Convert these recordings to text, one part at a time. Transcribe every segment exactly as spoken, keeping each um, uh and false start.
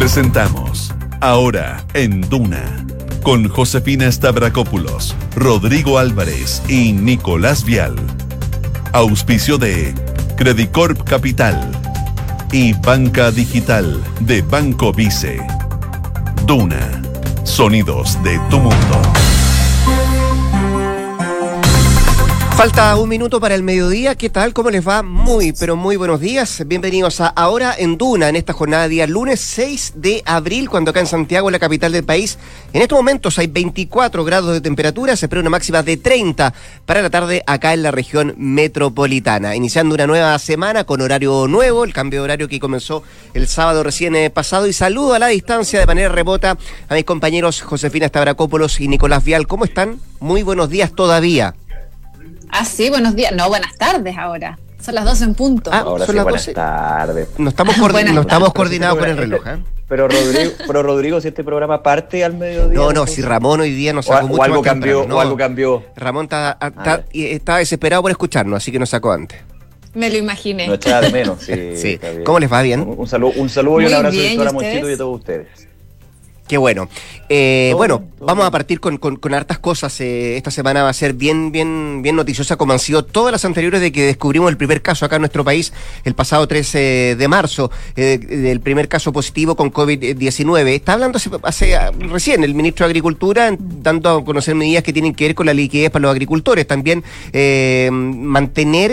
Presentamos Ahora en Duna, con Josefina Stavrakopoulos, Rodrigo Álvarez y Nicolás Vial. Auspicio de Credicorp Capital y Banca Digital de Banco Vice. Duna, sonidos de tu mundo. Falta un minuto para el mediodía. ¿Qué tal? ¿Cómo les va? Muy, pero muy buenos días. Bienvenidos a Ahora en Duna, en esta jornada de día lunes seis de abril, cuando acá en Santiago, la capital del país, en estos momentos hay veinticuatro grados de temperatura. Se espera una máxima de treinta para la tarde acá en la región metropolitana. Iniciando una nueva semana con horario nuevo, el cambio de horario que comenzó el sábado recién pasado. Y saludo a la distancia de manera remota a mis compañeros Josefina Stavrakopoulos y Nicolás Vial. ¿Cómo están? Muy buenos días todavía. Ah, sí, buenos días. No, buenas tardes ahora. Son las doce en punto. Ah, ahora son sí, las buenas doce. tardes. No estamos, coordin- no estamos coordinados con el reloj, ¿eh? Pero Rodrigo, pero Rodrigo, si este programa parte al mediodía. No, no, si Ramón hoy día nos sacó o, mucho o algo más cambió, temprano, no. o algo cambió. Ramón está, está, está desesperado por escucharnos, así que nos sacó antes. Me lo imaginé. No echaba de menos, sí. Sí. ¿Cómo les va? ¿Bien? Un, un saludo, un saludo y un Muy abrazo bien, de ¿y Monchito ustedes? y de todos ustedes. Qué bueno. Eh, Todo bueno, bien, todo vamos bien. a partir con, con, con hartas cosas. Eh, esta semana va a ser bien, bien, bien noticiosa, como han sido todas las anteriores, de que descubrimos el primer caso acá en nuestro país el pasado trece de marzo, eh, del primer caso positivo con COVID diecinueve. Está hablando hace, hace ah, recién el ministro de Agricultura, dando a conocer medidas que tienen que ver con la liquidez para los agricultores. También eh, mantener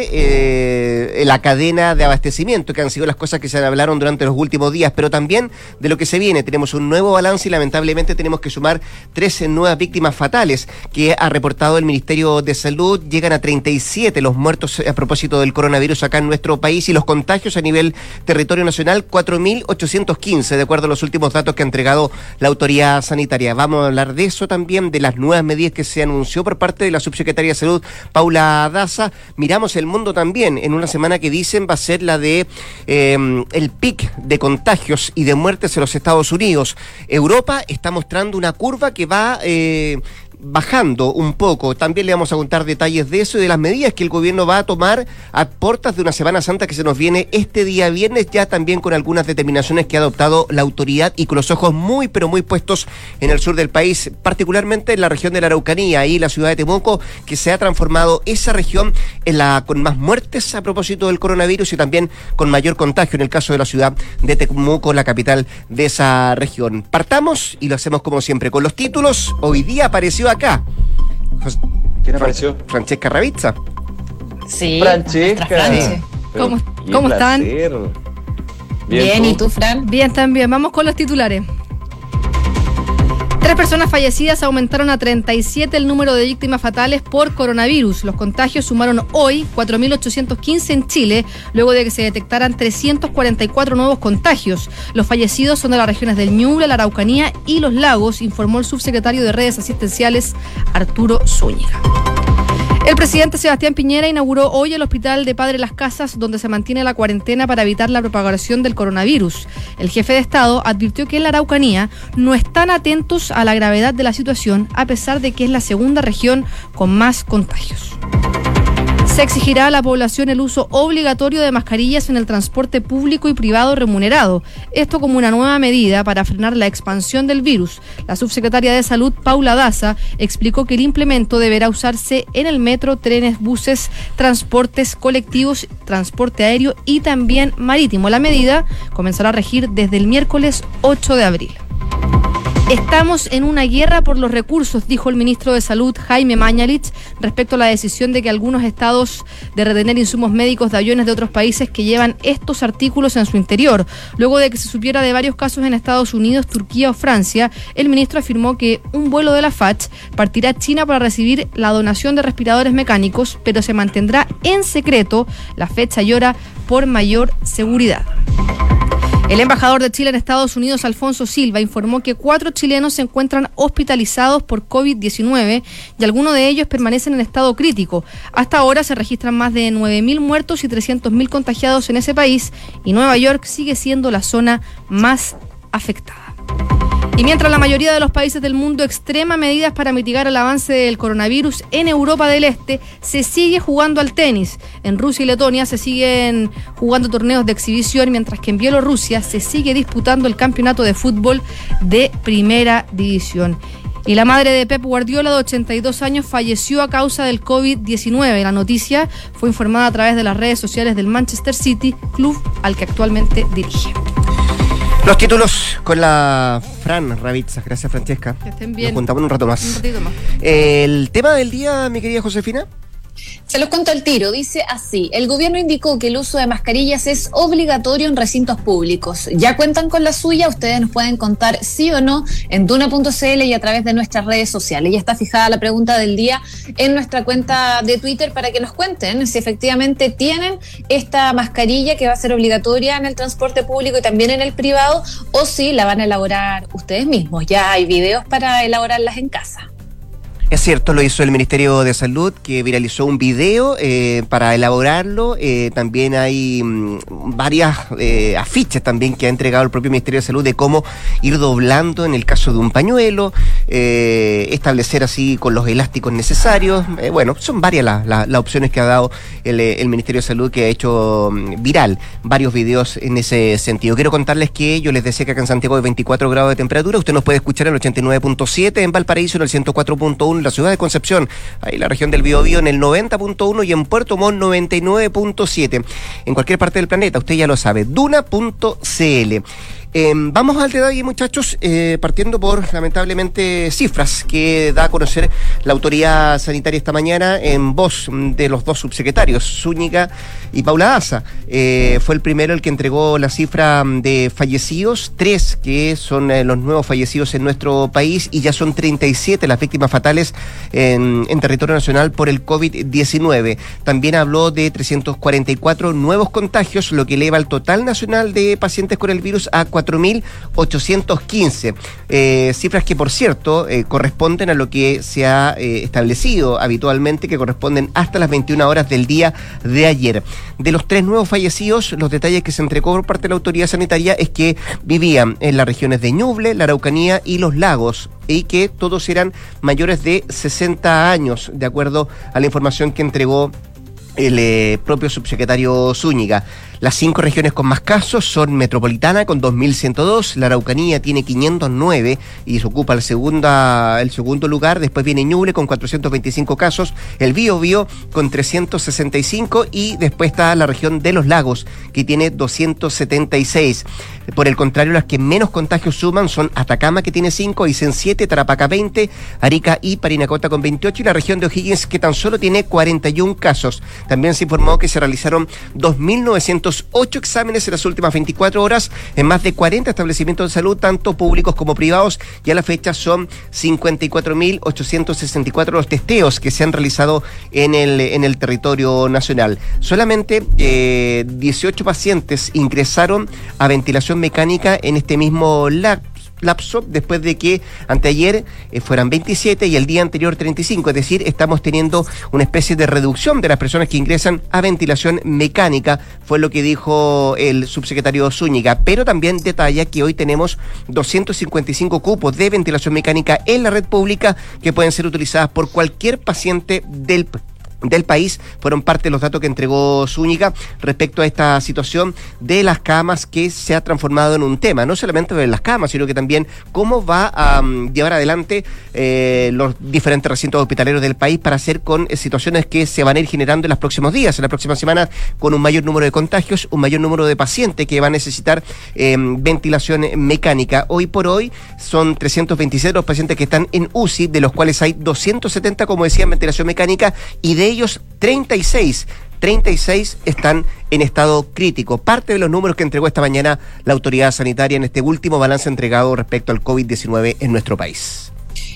eh, la cadena de abastecimiento, que han sido las cosas que se hablaron durante los últimos días, pero también de lo que se viene. Tenemos un nuevo balance y lamentablemente tenemos que sumar trece nuevas víctimas fatales que ha reportado el Ministerio de Salud. Llegan a treinta y siete los muertos a propósito del coronavirus acá en nuestro país, y los contagios a nivel territorio nacional, cuatro mil ochocientos quince, de acuerdo a los últimos datos que ha entregado la autoridad sanitaria. Vamos a hablar de eso también, de las nuevas medidas que se anunció por parte de la subsecretaria de Salud, Paula Daza. Miramos el mundo también en una semana que dicen va a ser la de eh, el pic de contagios y de muertes en los Estados Unidos. Europa está mostrando una curva que va eh, bajando un poco. También le vamos a contar detalles de eso y de las medidas que el gobierno va a tomar a puertas de una Semana Santa que se nos viene este día viernes, ya también con algunas determinaciones que ha adoptado la autoridad y con los ojos muy, pero muy puestos en el sur del país, particularmente en la región de la Araucanía y la ciudad de Temuco, que se ha transformado esa región en la con más muertes a propósito del coronavirus y también con mayor contagio en el caso de la ciudad de Temuco, la capital de esa región. Partamos y lo hacemos como siempre con los títulos. Hoy día apareció acá Jos- ¿Quién apareció? Francesca Ravizza. Sí, Francesca. nuestra Franche. Pero ¿Cómo- qué cómo están? placer. Bien, ¿y tú, Fran? Bien, también. Vamos con los titulares. Tres personas fallecidas, aumentaron a treinta y siete el número de víctimas fatales por coronavirus. Los contagios sumaron hoy cuatro mil ochocientos quince en Chile, luego de que se detectaran trescientos cuarenta y cuatro nuevos contagios. Los fallecidos son de las regiones del Ñuble, la Araucanía y Los Lagos, informó el subsecretario de Redes Asistenciales, Arturo Zúñiga. El presidente Sebastián Piñera inauguró hoy el Hospital de Padre Las Casas, donde se mantiene la cuarentena para evitar la propagación del coronavirus. El jefe de Estado advirtió que en la Araucanía no están atentos a la gravedad de la situación, a pesar de que es la segunda región con más contagios. Se exigirá a la población el uso obligatorio de mascarillas en el transporte público y privado remunerado. Esto como una nueva medida para frenar la expansión del virus. La subsecretaria de Salud, Paula Daza, explicó que el implemento deberá usarse en el metro, trenes, buses, transportes colectivos, transporte aéreo y también marítimo. La medida comenzará a regir desde el miércoles ocho de abril. Estamos en una guerra por los recursos, dijo el ministro de Salud, Jaime Mañalich, respecto a la decisión de que algunos estados de retener insumos médicos de aviones de otros países que llevan estos artículos en su interior. Luego de que se supiera de varios casos en Estados Unidos, Turquía o Francia, el ministro afirmó que un vuelo de la F A C H partirá a China para recibir la donación de respiradores mecánicos, pero se mantendrá en secreto la fecha y hora por mayor seguridad. El embajador de Chile en Estados Unidos, Alfonso Silva, informó que cuatro chilenos se encuentran hospitalizados por COVID diecinueve y algunos de ellos permanecen en estado crítico. Hasta ahora se registran más de nueve mil muertos y trescientos mil contagiados en ese país, y Nueva York sigue siendo la zona más afectada. Y mientras la mayoría de los países del mundo extrema medidas para mitigar el avance del coronavirus, en Europa del Este se sigue jugando al tenis. En Rusia y Letonia se siguen jugando torneos de exhibición, mientras que en Bielorrusia se sigue disputando el campeonato de fútbol de primera división. Y la madre de Pep Guardiola, de ochenta y dos años, falleció a causa del COVID diecinueve. La noticia fue informada a través de las redes sociales del Manchester City, club al que actualmente dirige. Los títulos con la Fran Ravizza. Gracias, Francesca. Que estén bien. Nos juntamos en un rato más. Un ratito más. El tema del día, mi querida Josefina. Se los cuento al tiro, dice así: el gobierno indicó que el uso de mascarillas es obligatorio en recintos públicos. ¿Ya cuentan con la suya? Ustedes nos pueden contar sí o no en duna punto c l y a través de nuestras redes sociales. Ya está fijada la pregunta del día en nuestra cuenta de Twitter para que nos cuenten si efectivamente tienen esta mascarilla que va a ser obligatoria en el transporte público y también en el privado, o si la van a elaborar ustedes mismos. Ya hay videos para elaborarlas en casa. Es cierto, lo hizo el Ministerio de Salud, que viralizó un video eh, para elaborarlo. Eh, también hay mmm, varias eh, afiches también que ha entregado el propio Ministerio de Salud de cómo ir doblando en el caso de un pañuelo, eh, establecer así con los elásticos necesarios. Eh, bueno, son varias las la, la opciones que ha dado el, el Ministerio de Salud, que ha hecho um, viral varios videos en ese sentido. Quiero contarles que yo les decía que acá en Santiago hay veinticuatro grados de temperatura. Usted nos puede escuchar en el ochenta y nueve punto siete, en Valparaíso en el ciento cuatro punto uno, en la ciudad de Concepción, ahí la región del Biobío en el noventa punto uno y en Puerto Montt noventa y nueve punto siete. En cualquier parte del planeta, usted ya lo sabe, duna punto c l. Eh, vamos al detalle, muchachos, eh, partiendo por, lamentablemente, cifras que da a conocer la autoridad sanitaria esta mañana en voz de los dos subsecretarios, Zúñiga y Paula Daza. Eh, fue el primero el que entregó la cifra de fallecidos, tres que son eh, los nuevos fallecidos en nuestro país, y ya son treinta y siete las víctimas fatales en, en territorio nacional por el COVID diecinueve. También habló de trescientos cuarenta y cuatro nuevos contagios, lo que eleva el total nacional de pacientes con el virus a cuatro mil ochocientos quince, eh, cifras que, por cierto, eh, corresponden a lo que se ha eh, establecido habitualmente, que corresponden hasta las veintiuna horas del día de ayer. De los tres nuevos fallecidos, los detalles que se entregó por parte de la autoridad sanitaria es que vivían en las regiones de Ñuble, la Araucanía y los Lagos, y que todos eran mayores de sesenta años, de acuerdo a la información que entregó el eh, propio subsecretario Zúñiga. Las cinco regiones con más casos son Metropolitana con dos mil ciento dos, la Araucanía tiene quinientos nueve y se ocupa el, segunda, el segundo lugar. Después viene Ñuble con cuatrocientos veinticinco casos, el Biobío con trescientos sesenta y cinco y después está la región de los Lagos, que tiene doscientos setenta y seis. Por el contrario, las que menos contagios suman son Atacama, que tiene cinco, Aysén siete, Tarapacá veinte, Arica y Parinacota con veintiocho, y la región de O'Higgins, que tan solo tiene cuarenta y uno casos. También se informó que se realizaron dos mil novecientos ocho exámenes en las últimas veinticuatro horas en más de cuarenta establecimientos de salud, tanto públicos como privados, y a la fecha son cincuenta y cuatro mil ochocientos sesenta y cuatro los testeos que se han realizado en el, en el territorio nacional. Solamente eh, dieciocho pacientes ingresaron a ventilación mecánica en este mismo lapso, lapso después de que anteayer eh, fueran veintisiete y el día anterior treinta y cinco, es decir, estamos teniendo una especie de reducción de las personas que ingresan a ventilación mecánica, fue lo que dijo el subsecretario Zúñiga, pero también detalla que hoy tenemos doscientos cincuenta y cinco cupos de ventilación mecánica en la red pública que pueden ser utilizadas por cualquier paciente del del país. Fueron parte de los datos que entregó Zúñiga respecto a esta situación de las camas, que se ha transformado en un tema, no solamente de las camas, sino que también cómo va a um, llevar adelante eh, los diferentes recintos hospitalarios del país para hacer con eh, situaciones que se van a ir generando en los próximos días, en las próximas semanas, con un mayor número de contagios, un mayor número de pacientes que van a necesitar eh, ventilación mecánica. Hoy por hoy son trescientos veintisiete los pacientes que están en U C I, de los cuales hay doscientos setenta, como decía, en ventilación mecánica, y de ellos treinta y seis están en estado crítico. Parte de los números que entregó esta mañana la autoridad sanitaria en este último balance entregado respecto al COVID diecinueve en nuestro país.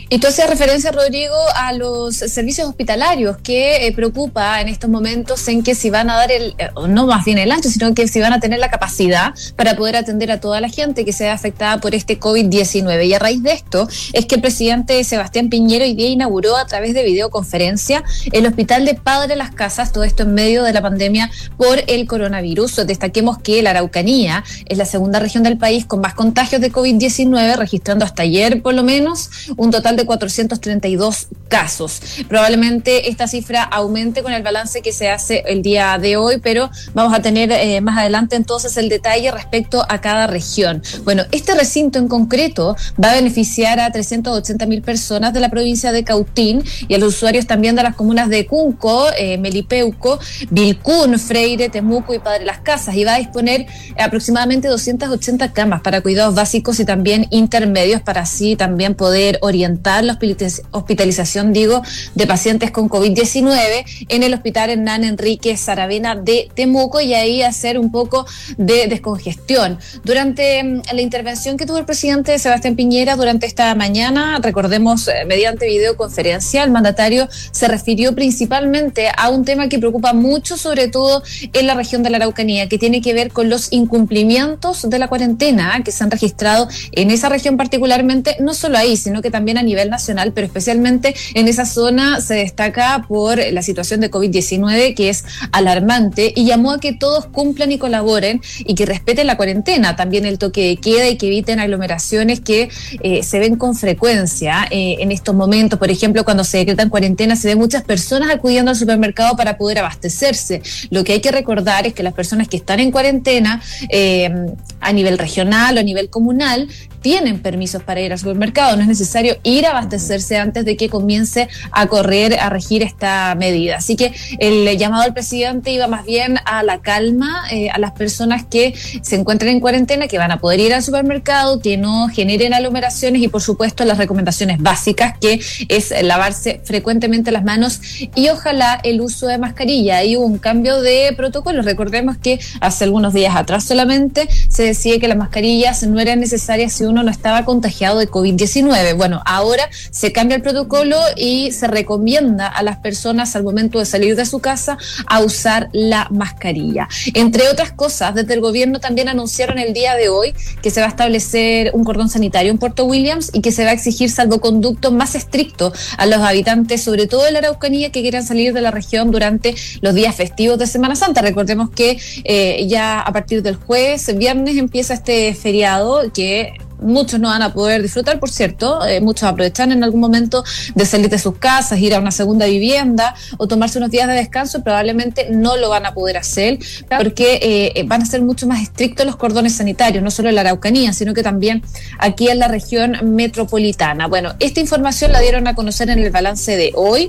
Y tú hacías referencia, Rodrigo, a los servicios hospitalarios que eh, preocupa en estos momentos en que si van a dar el, eh, no más bien el ancho, sino que si van a tener la capacidad para poder atender a toda la gente que sea afectada por este COVID diecinueve. Y a raíz de esto es que el presidente Sebastián Piñera hoy día inauguró a través de videoconferencia el Hospital de Padre Las Casas, todo esto en medio de la pandemia por el coronavirus. Destaquemos que la Araucanía es la segunda región del país con más contagios de COVID diecinueve, registrando hasta ayer por lo menos un total de cuatrocientos treinta y dos casos. Probablemente esta cifra aumente con el balance que se hace el día de hoy, pero vamos a tener eh, más adelante entonces el detalle respecto a cada región. Bueno, este recinto en concreto va a beneficiar a trescientas ochenta mil personas de la provincia de Cautín y a los usuarios también de las comunas de Cunco, eh, Melipeuco, Vilcún, Freire, Temuco y Padre Las Casas, y va a disponer aproximadamente doscientas ochenta camas para cuidados básicos y también intermedios, para así también poder orientar la hospitalización, digo, de pacientes con COVID diecinueve en el Hospital Hernán Enrique Saravena de Temuco, y ahí hacer un poco de descongestión. Durante um, la intervención que tuvo el presidente Sebastián Piñera durante esta mañana, recordemos, eh, mediante videoconferencia, el mandatario se refirió principalmente a un tema que preocupa mucho, sobre todo en la región de la Araucanía, que tiene que ver con los incumplimientos de la cuarentena que se han registrado en esa región particularmente, no solo ahí, sino que también a nivel nacional, pero especialmente en esa zona se destaca por la situación de COVID diecinueve, que es alarmante, y llamó a que todos cumplan y colaboren y que respeten la cuarentena, también el toque de queda, y que eviten aglomeraciones que eh, se ven con frecuencia eh, en estos momentos. Por ejemplo, cuando se decretan cuarentena se ven muchas personas acudiendo al supermercado para poder abastecerse. Lo que hay que recordar es que las personas que están en cuarentena eh, a nivel regional o a nivel comunal tienen permisos para ir al supermercado, no es necesario ir a abastecerse antes de que comience a correr, a regir esta medida. Así que el llamado al presidente iba más bien a la calma, eh, a las personas que se encuentran en cuarentena, que van a poder ir al supermercado, que no generen aglomeraciones, y por supuesto las recomendaciones básicas, que es lavarse frecuentemente las manos y ojalá el uso de mascarilla. Ahí hubo un cambio de protocolo. Recordemos que hace algunos días atrás solamente se decía que las mascarillas no eran necesarias si uno no estaba contagiado de COVID diecinueve. Bueno, ahora se cambia el protocolo y se recomienda a las personas al momento de salir de su casa a usar la mascarilla. Entre otras cosas, desde el gobierno también anunciaron el día de hoy que se va a establecer un cordón sanitario en Puerto Williams y que se va a exigir salvoconducto más estricto a los habitantes, sobre todo de la Araucanía, que quieran salir de la región durante los días festivos de Semana Santa. Recordemos que eh, ya a partir del jueves, viernes, empieza este feriado que muchos no van a poder disfrutar, por cierto, eh, muchos aprovechan en algún momento de salir de sus casas, ir a una segunda vivienda o tomarse unos días de descanso. Probablemente no lo van a poder hacer porque eh, van a ser mucho más estrictos los cordones sanitarios, no solo en la Araucanía, sino que también aquí en la región metropolitana. Bueno, esta información la dieron a conocer en el balance de hoy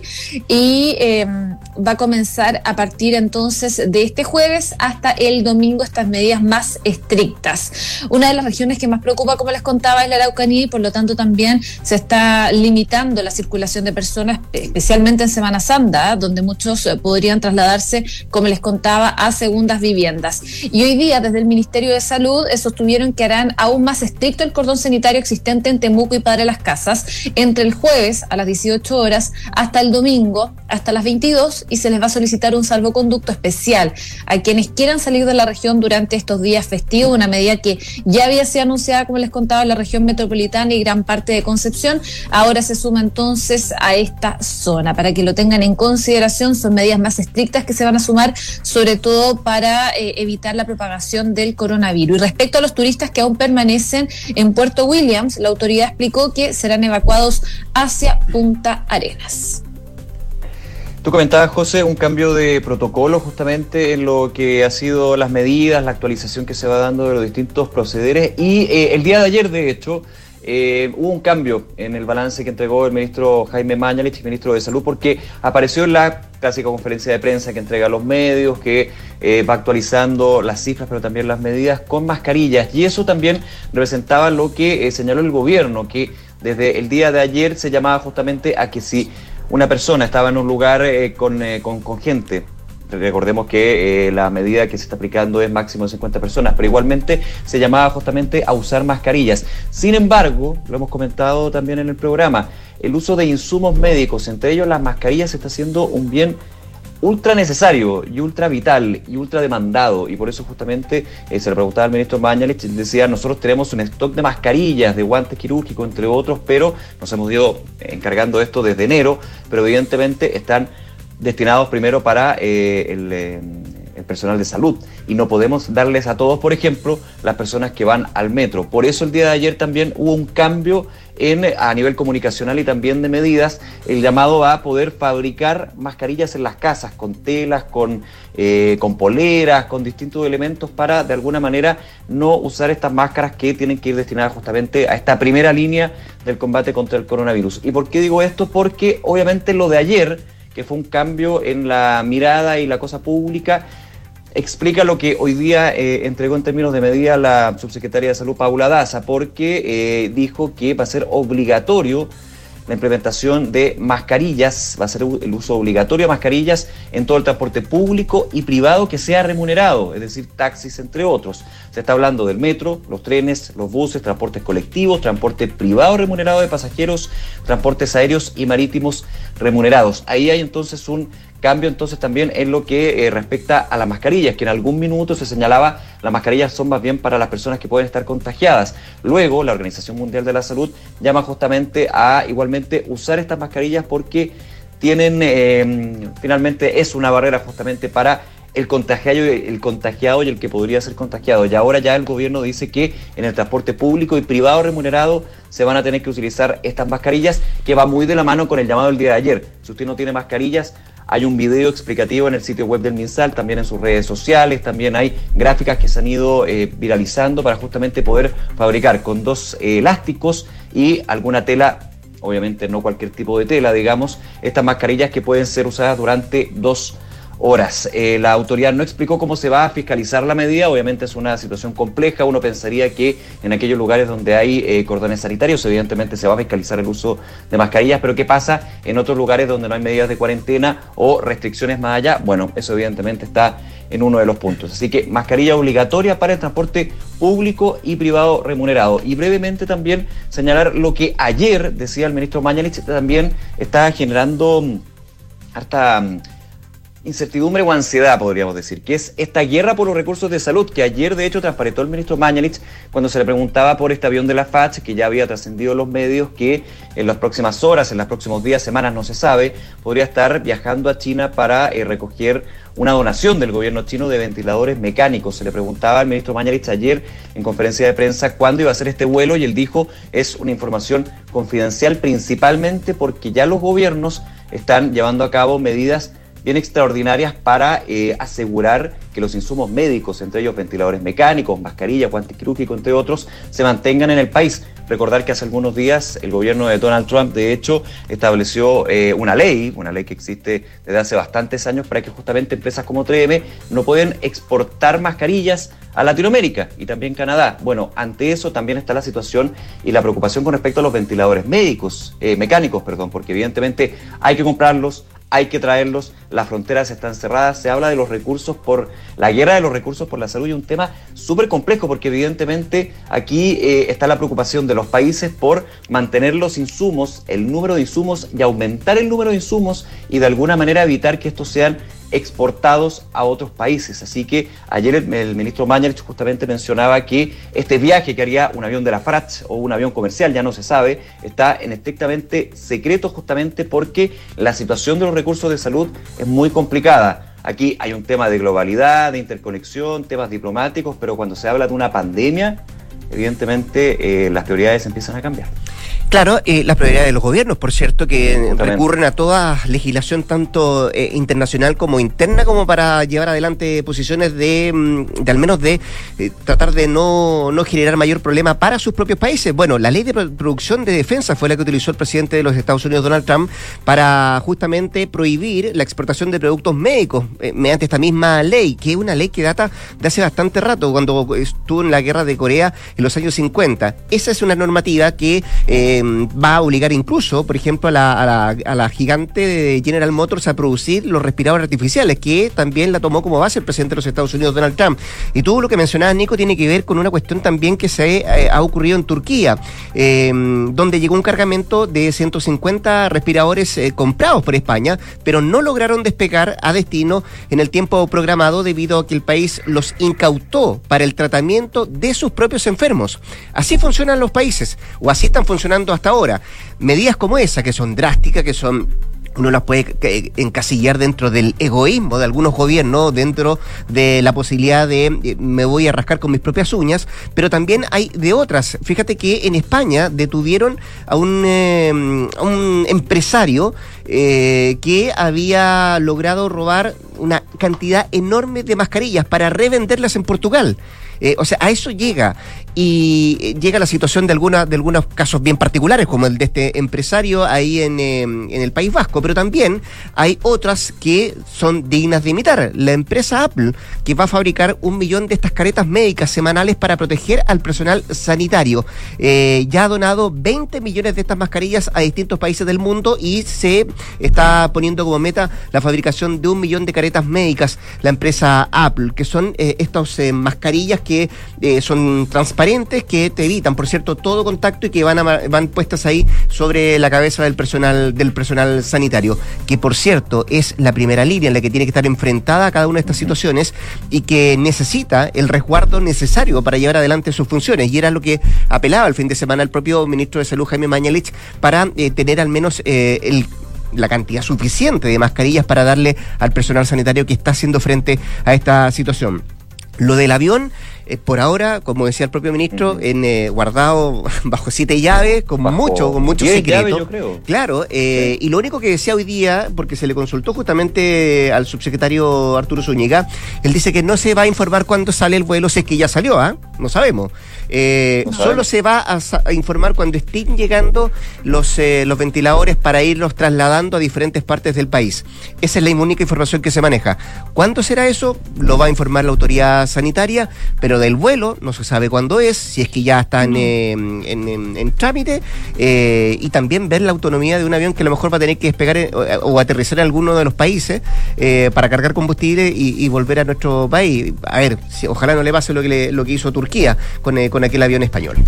y eh, va a comenzar a partir entonces de este jueves hasta el domingo estas medidas más estrictas. Una de las regiones que más preocupa, como les contaba, es la Araucanía, y por lo tanto también se está limitando la circulación de personas, especialmente en Semana Santa, donde muchos podrían trasladarse, como les contaba, a segundas viviendas. Y hoy día, desde el Ministerio de Salud, sostuvieron que harán aún más estricto el cordón sanitario existente en Temuco y Padre Las Casas entre el jueves a las dieciocho horas hasta el domingo hasta las veintidós, y se les va a solicitar un salvoconducto especial a quienes quieran salir de la región durante estos días festivos, una medida que ya había sido anunciada, como les contaba, en la región metropolitana y gran parte de Concepción. Ahora se suma entonces a esta zona. Para que lo tengan en consideración, son medidas más estrictas que se van a sumar, sobre todo para eh, evitar la propagación del coronavirus. Y respecto a los turistas que aún permanecen en Puerto Williams, la autoridad explicó que serán evacuados hacia Punta Arenas. Tú comentabas, José, un cambio de protocolo justamente en lo que ha sido las medidas, la actualización que se va dando de los distintos procederes, y eh, el día de ayer, de hecho, eh, hubo un cambio en el balance que entregó el ministro Jaime Mañalich, ministro de Salud, porque apareció en la clásica conferencia de prensa que entrega a los medios, que eh, va actualizando las cifras, pero también las medidas con mascarillas, y eso también representaba lo que eh, señaló el gobierno, que desde el día de ayer se llamaba justamente a que si una persona estaba en un lugar eh, con, eh, con, con gente, recordemos que eh, la medida que se está aplicando es máximo de cincuenta personas, pero igualmente se llamaba justamente a usar mascarillas. Sin embargo, lo hemos comentado también en el programa, el uso de insumos médicos, entre ellos las mascarillas, está siendo un bien ultra necesario y ultra vital y ultra demandado, y por eso justamente eh, se le preguntaba al ministro Mañalich, decía, nosotros tenemos un stock de mascarillas, de guantes quirúrgicos, entre otros, pero nos hemos ido encargando esto desde enero, pero evidentemente están destinados primero para eh, el, eh, el personal de salud, y no podemos darles a todos, por ejemplo, las personas que van al metro. Por eso el día de ayer también hubo un cambio en, a nivel comunicacional y también de medidas, el llamado a poder fabricar mascarillas en las casas, con telas, con, eh, con poleras, con distintos elementos para de alguna manera no usar estas máscaras que tienen que ir destinadas justamente a esta primera línea del combate contra el coronavirus. ¿Y por qué digo esto? Porque obviamente lo de ayer, que fue un cambio en la mirada y la cosa pública, explica lo que hoy día eh, entregó en términos de medida la subsecretaria de Salud, Paula Daza, porque eh, dijo que va a ser obligatorio la implementación de mascarillas, va a ser el uso obligatorio de mascarillas en todo el transporte público y privado que sea remunerado, es decir, taxis, entre otros. Se está hablando del metro, los trenes, los buses, transportes colectivos, transporte privado remunerado de pasajeros, transportes aéreos y marítimos remunerados. Ahí hay entonces un cambio entonces también en lo que eh, respecta a las mascarillas, que en algún minuto se señalaba las mascarillas son más bien para las personas que pueden estar contagiadas. Luego la Organización Mundial de la Salud llama justamente a igualmente usar estas mascarillas porque tienen, eh, finalmente es una barrera justamente para el contagiado, el contagiado y el que podría ser contagiado. Y ahora ya el gobierno dice que en el transporte público y privado remunerado se van a tener que utilizar estas mascarillas, que va muy de la mano con el llamado del día de ayer. Si usted no tiene mascarillas, hay un video explicativo en el sitio web del MinSal, también en sus redes sociales, también hay gráficas que se han ido eh, viralizando para justamente poder fabricar con dos eh, elásticos y alguna tela, obviamente no cualquier tipo de tela, digamos, estas mascarillas que pueden ser usadas durante dos horas. Eh, la autoridad no explicó cómo se va a fiscalizar la medida, obviamente es una situación compleja, uno pensaría que en aquellos lugares donde hay eh, cordones sanitarios evidentemente se va a fiscalizar el uso de mascarillas, pero ¿qué pasa en otros lugares donde no hay medidas de cuarentena o restricciones más allá? Bueno, eso evidentemente está en uno de los puntos, así que mascarilla obligatoria para el transporte público y privado remunerado. Y brevemente también señalar lo que ayer decía el ministro Mañalich, también está generando um, harta um, incertidumbre o ansiedad, podríamos decir, que es esta guerra por los recursos de salud, que ayer de hecho transparentó el ministro Mañalich cuando se le preguntaba por este avión de la F A C, que ya había trascendido los medios, que en las próximas horas, en los próximos días, semanas, no se sabe, podría estar viajando a China para eh, recoger una donación del gobierno chino de ventiladores mecánicos. Se le preguntaba al ministro Mañalich ayer en conferencia de prensa cuándo iba a ser este vuelo y él dijo es una información confidencial, principalmente porque ya los gobiernos están llevando a cabo medidas bien extraordinarias para eh, asegurar que los insumos médicos, entre ellos ventiladores mecánicos, mascarillas, guantes quirúrgicos, entre otros, se mantengan en el país. Recordar que hace algunos días el gobierno de Donald Trump, de hecho, estableció eh, una ley, una ley que existe desde hace bastantes años, para que justamente empresas como tres eme no pueden exportar mascarillas a Latinoamérica y también Canadá. Bueno, ante eso también está la situación y la preocupación con respecto a los ventiladores médicos, eh, mecánicos, perdón, porque evidentemente hay que comprarlos, hay que traerlos, las fronteras están cerradas, se habla de los recursos por la guerra de los recursos por la salud y un tema súper complejo porque evidentemente aquí eh, está la preocupación de los países por mantener los insumos, el número de insumos y aumentar el número de insumos y de alguna manera evitar que estos sean exportados a otros países. Así que ayer el, el ministro Mañalich justamente mencionaba que este viaje que haría un avión de la F A C o un avión comercial, ya no se sabe, está en estrictamente secreto justamente porque la situación de los recursos de salud es muy complicada. Aquí hay un tema de globalidad, de interconexión, temas diplomáticos, pero cuando se habla de una pandemia, evidentemente eh, las prioridades empiezan a cambiar. Claro, eh, las prioridades de los gobiernos, por cierto, que recurren a toda legislación tanto eh, internacional como interna, como para llevar adelante posiciones de, de al menos de eh, tratar de no, no generar mayor problema para sus propios países. Bueno, la ley de producción de defensa fue la que utilizó el presidente de los Estados Unidos, Donald Trump, para justamente prohibir la exportación de productos médicos eh, mediante esta misma ley, que es una ley que data de hace bastante rato, cuando estuvo en la guerra de Corea en los años cincuenta. Esa es una normativa que eh, eh, va a obligar incluso, por ejemplo, a la, a la, a la gigante de General Motors a producir los respiradores artificiales, que también la tomó como base el presidente de los Estados Unidos, Donald Trump. Y tú lo que mencionabas, Nico, tiene que ver con una cuestión también que se eh, ha ocurrido en Turquía, eh, donde llegó un cargamento de ciento cincuenta respiradores eh, comprados por España, pero no lograron despegar a destino en el tiempo programado debido a que el país los incautó para el tratamiento de sus propios enfermos. Así funcionan los países, o así están funcionando hasta ahora. Medidas como esa, que son drásticas, que son... uno las puede encasillar dentro del egoísmo de algunos gobiernos, dentro de la posibilidad de eh, me voy a rascar con mis propias uñas, pero también hay de otras. Fíjate que en España detuvieron a un, eh, a un empresario eh, que había logrado robar una cantidad enorme de mascarillas para revenderlas en Portugal. Eh, o sea, a eso llega. Y llega la situación de, alguna, de algunos casos bien particulares, como el de este empresario ahí en, eh, en el País Vasco, pero también hay otras que son dignas de imitar. La empresa Apple, que va a fabricar un millón de estas caretas médicas semanales para proteger al personal sanitario. Eh, ya ha donado veinte millones de estas mascarillas a distintos países del mundo y se está poniendo como meta la fabricación de un millón de caretas médicas. La empresa Apple, que son eh, estas eh, mascarillas que eh, son transparentes, que te evitan, por cierto, todo contacto y que van a, van puestas ahí sobre la cabeza del personal del personal sanitario, que por cierto es la primera línea en la que tiene que estar enfrentada a cada una de estas situaciones y que necesita el resguardo necesario para llevar adelante sus funciones, y era lo que apelaba el fin de semana el propio ministro de Salud, Jaime Mañalich, para eh, tener al menos eh, el la cantidad suficiente de mascarillas para darle al personal sanitario que está haciendo frente a esta situación. Lo del avión, eh, por ahora, como decía el propio ministro, en eh, guardado bajo siete llaves, con bajo mucho, con mucho secreto. Llaves, yo creo. Claro, eh, sí. Y lo único que decía hoy día, porque se le consultó justamente al subsecretario Arturo Zúñiga, él dice que no se va a informar cuándo sale el vuelo, si es que ya salió, ¿ah? ¿eh? No sabemos. Eh, no solo se va a, a informar cuando estén llegando los, eh, los ventiladores para irlos trasladando a diferentes partes del país. Esa es la única información que se maneja. ¿Cuándo será eso? Lo va a informar la autoridad sanitaria, pero del vuelo no se sabe cuándo es, si es que ya está en, eh, en, en, en trámite, eh, y también ver la autonomía de un avión que a lo mejor va a tener que despegar en, o, o aterrizar en alguno de los países eh, para cargar combustible y, y volver a nuestro país. A ver, si, ojalá no le pase lo que, le, lo que hizo Turquía con, eh, con aquel avión español.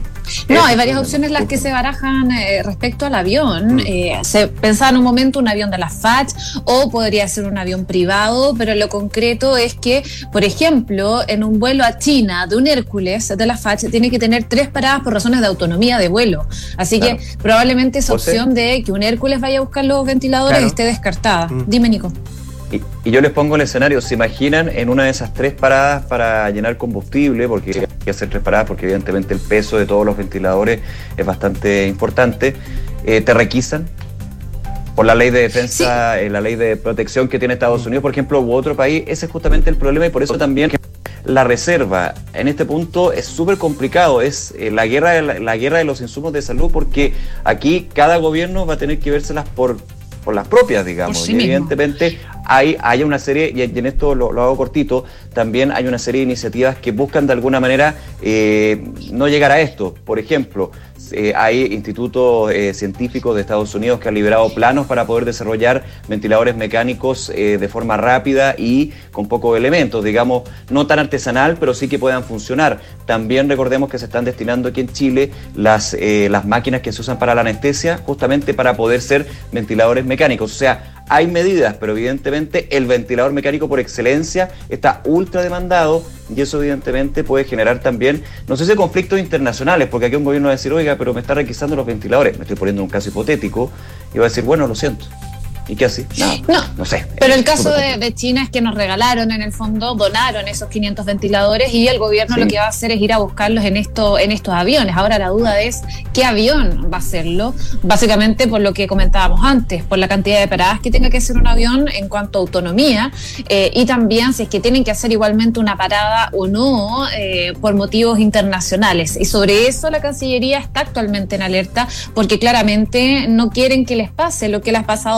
No, hay varias opciones las que se barajan eh, respecto al avión. Mm. Eh, se pensaba en un momento un avión de la F A C o podría ser un avión privado, pero lo concreto es que, por ejemplo, en un vuelo a China de un Hércules de la F A C tiene que tener tres paradas por razones de autonomía de vuelo. Así claro. que probablemente esa opción de que un Hércules vaya a buscar los ventiladores claro. esté descartada. Mm. Dime, Nico. Y, y yo les pongo el escenario, ¿se imaginan en una de esas tres paradas para llenar combustible? Porque hay que hacer tres paradas porque evidentemente el peso de todos los ventiladores es bastante importante. Eh, ¿Te requisan? Por la ley de defensa, sí. eh, la ley de protección que tiene Estados Unidos, por ejemplo, u otro país. Ese es justamente el problema y por eso también la reserva en este punto es súper complicado. Es eh, la guerra de la, la guerra de los insumos de salud, porque aquí cada gobierno va a tener que vérselas por por las propias, digamos, sí, y evidentemente hay, hay una serie, y en esto lo, lo hago cortito, también hay una serie de iniciativas que buscan de alguna manera eh, no llegar a esto. Por ejemplo, eh, hay institutos eh, científicos de Estados Unidos que han liberado planos para poder desarrollar ventiladores mecánicos eh, de forma rápida y con pocos elementos, digamos, no tan artesanal, pero sí que puedan funcionar. También recordemos que se están destinando aquí en Chile las, eh, las máquinas que se usan para la anestesia, justamente para poder ser ventiladores mecánicos. O sea, hay medidas, pero evidentemente el ventilador mecánico por excelencia está ultra demandado y eso evidentemente puede generar también, no sé si conflictos internacionales, porque aquí un gobierno va a decir, oiga, pero me está requisando los ventiladores. Me estoy poniendo un caso hipotético y va a decir, bueno, lo siento. ¿Y qué así? No, no, no sé. Pero el caso de, de China es que nos regalaron, en el fondo, donaron esos quinientos ventiladores y el gobierno sí. lo que va a hacer es ir a buscarlos en, esto, en estos aviones. Ahora la duda es qué avión va a hacerlo, básicamente por lo que comentábamos antes, por la cantidad de paradas que tenga que hacer un avión en cuanto a autonomía eh, y también si es que tienen que hacer igualmente una parada o no eh, por motivos internacionales. Y sobre eso la Cancillería está actualmente en alerta porque claramente no quieren que les pase lo que les ha pasado a otros países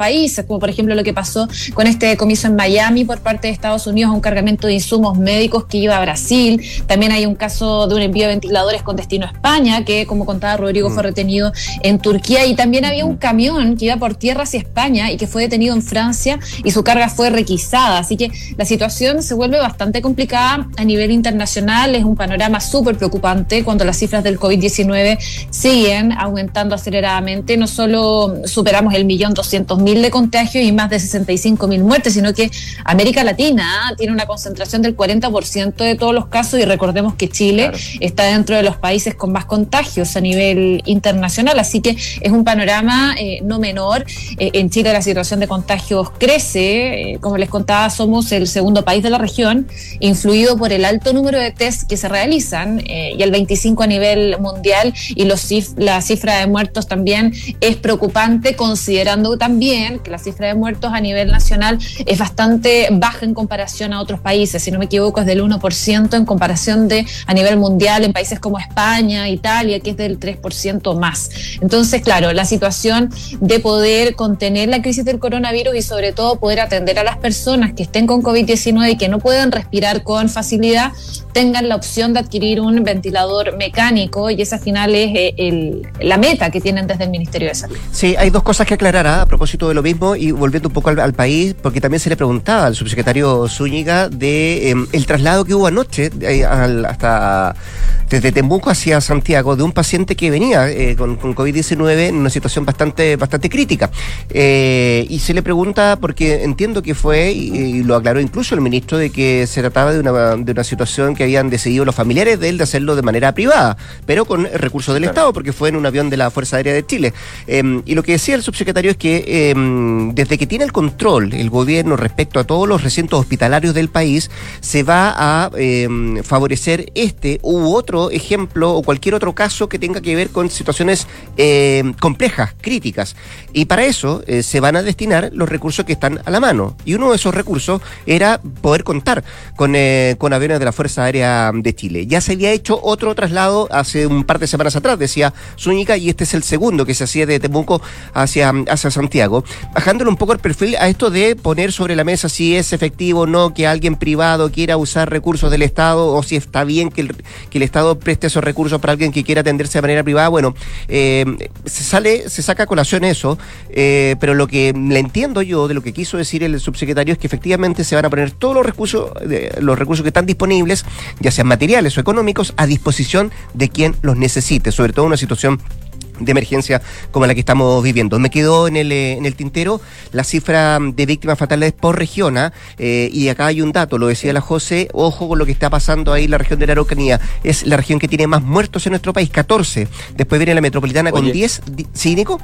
países, como por ejemplo lo que pasó con este decomiso en Miami por parte de Estados Unidos a un cargamento de insumos médicos que iba a Brasil. También hay un caso de un envío de ventiladores con destino a España, que como contaba Rodrigo fue retenido en Turquía, y también había un camión que iba por tierra hacia España y que fue detenido en Francia y su carga fue requisada. Así que la situación se vuelve bastante complicada a nivel internacional. Es un panorama súper preocupante cuando las cifras del COVID diecinueve siguen aumentando aceleradamente. No solo superamos el millón doscientos mil de contagios y más de sesenta y cinco mil muertes, sino que América Latina tiene una concentración del cuarenta por ciento de todos los casos, y recordemos que Chile claro. está dentro de los países con más contagios a nivel internacional, así que es un panorama eh, no menor. Eh, en Chile la situación de contagios crece, eh, como les contaba, somos el segundo país de la región, influido por el alto número de test que se realizan, eh, y el veinticinco a nivel mundial, y los cif- la cifra de muertos también es preocupante, considerando también que la cifra de muertos a nivel nacional es bastante baja en comparación a otros países. Si no me equivoco, es del uno por ciento en comparación de a nivel mundial en países como España, Italia, que es del tres por ciento más. Entonces, claro, la situación de poder contener la crisis del coronavirus y sobre todo poder atender a las personas que estén con COVID diecinueve y que no puedan respirar con facilidad, tengan la opción de adquirir un ventilador mecánico, y esa al final es eh, el, la meta que tienen desde el Ministerio de Salud. Sí, hay dos cosas que aclarar ¿eh? a propósito de lo mismo, y volviendo un poco al, al país, porque también se le preguntaba al subsecretario Zúñiga de eh, el traslado que hubo anoche eh, al, hasta desde Temuco hacia Santiago de un paciente que venía eh, con, con COVID diecinueve en una situación bastante bastante crítica. Eh, y se le pregunta, porque entiendo que fue, y, y lo aclaró incluso el ministro, de que se trataba de una, de una situación que habían decidido los familiares de él de hacerlo de manera privada, pero con recursos del claro. Estado, porque fue en un avión de la Fuerza Aérea de Chile. Eh, y lo que decía el subsecretario es que eh, desde que tiene el control el gobierno respecto a todos los recintos hospitalarios del país, se va a eh, favorecer este u otro ejemplo o cualquier otro caso que tenga que ver con situaciones eh, complejas, críticas. Y para eso eh, se van a destinar los recursos que están a la mano. Y uno de esos recursos era poder contar con, eh, con aviones de la Fuerza Aérea de Chile. Ya se había hecho otro traslado hace un par de semanas atrás, decía Zúñiga, y este es el segundo que se hacía de Temuco hacia, hacia Santiago, bajándole un poco el perfil a esto de poner sobre la mesa si es efectivo o no que alguien privado quiera usar recursos del Estado, o si está bien que el, que el Estado preste esos recursos para alguien que quiera atenderse de manera privada. Bueno, eh, se sale, se saca a colación eso, eh, pero lo que le entiendo yo de lo que quiso decir el subsecretario es que efectivamente se van a poner todos los recursos, eh, los recursos que están disponibles, ya sean materiales o económicos, a disposición de quien los necesite, sobre todo en una situación de emergencia como la que estamos viviendo. Me quedó en el eh, en el tintero la cifra de víctimas fatales por región, eh, y acá hay un dato, lo decía la José, ojo con lo que está pasando ahí en la región de la Araucanía, es la región que tiene más muertos en nuestro país, catorce, después viene la metropolitana Oye. con diez, ¿sí, Nico?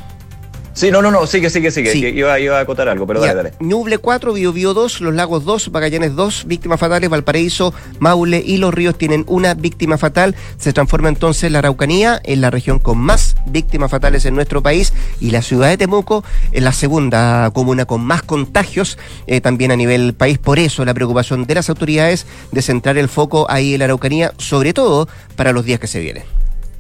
Sí, no, no, no, sigue, sigue, sigue, sí. iba, iba a acotar algo, pero dale, dale. Ñuble cuatro, Biobío dos, Los Lagos dos, Magallanes dos, víctimas fatales, Valparaíso, Maule y Los Ríos tienen una víctima fatal. Se transforma entonces la Araucanía en la región con más víctimas fatales en nuestro país, y la ciudad de Temuco en la segunda comuna con más contagios eh, también a nivel país. Por eso la preocupación de las autoridades de centrar el foco ahí en la Araucanía, sobre todo para los días que se vienen.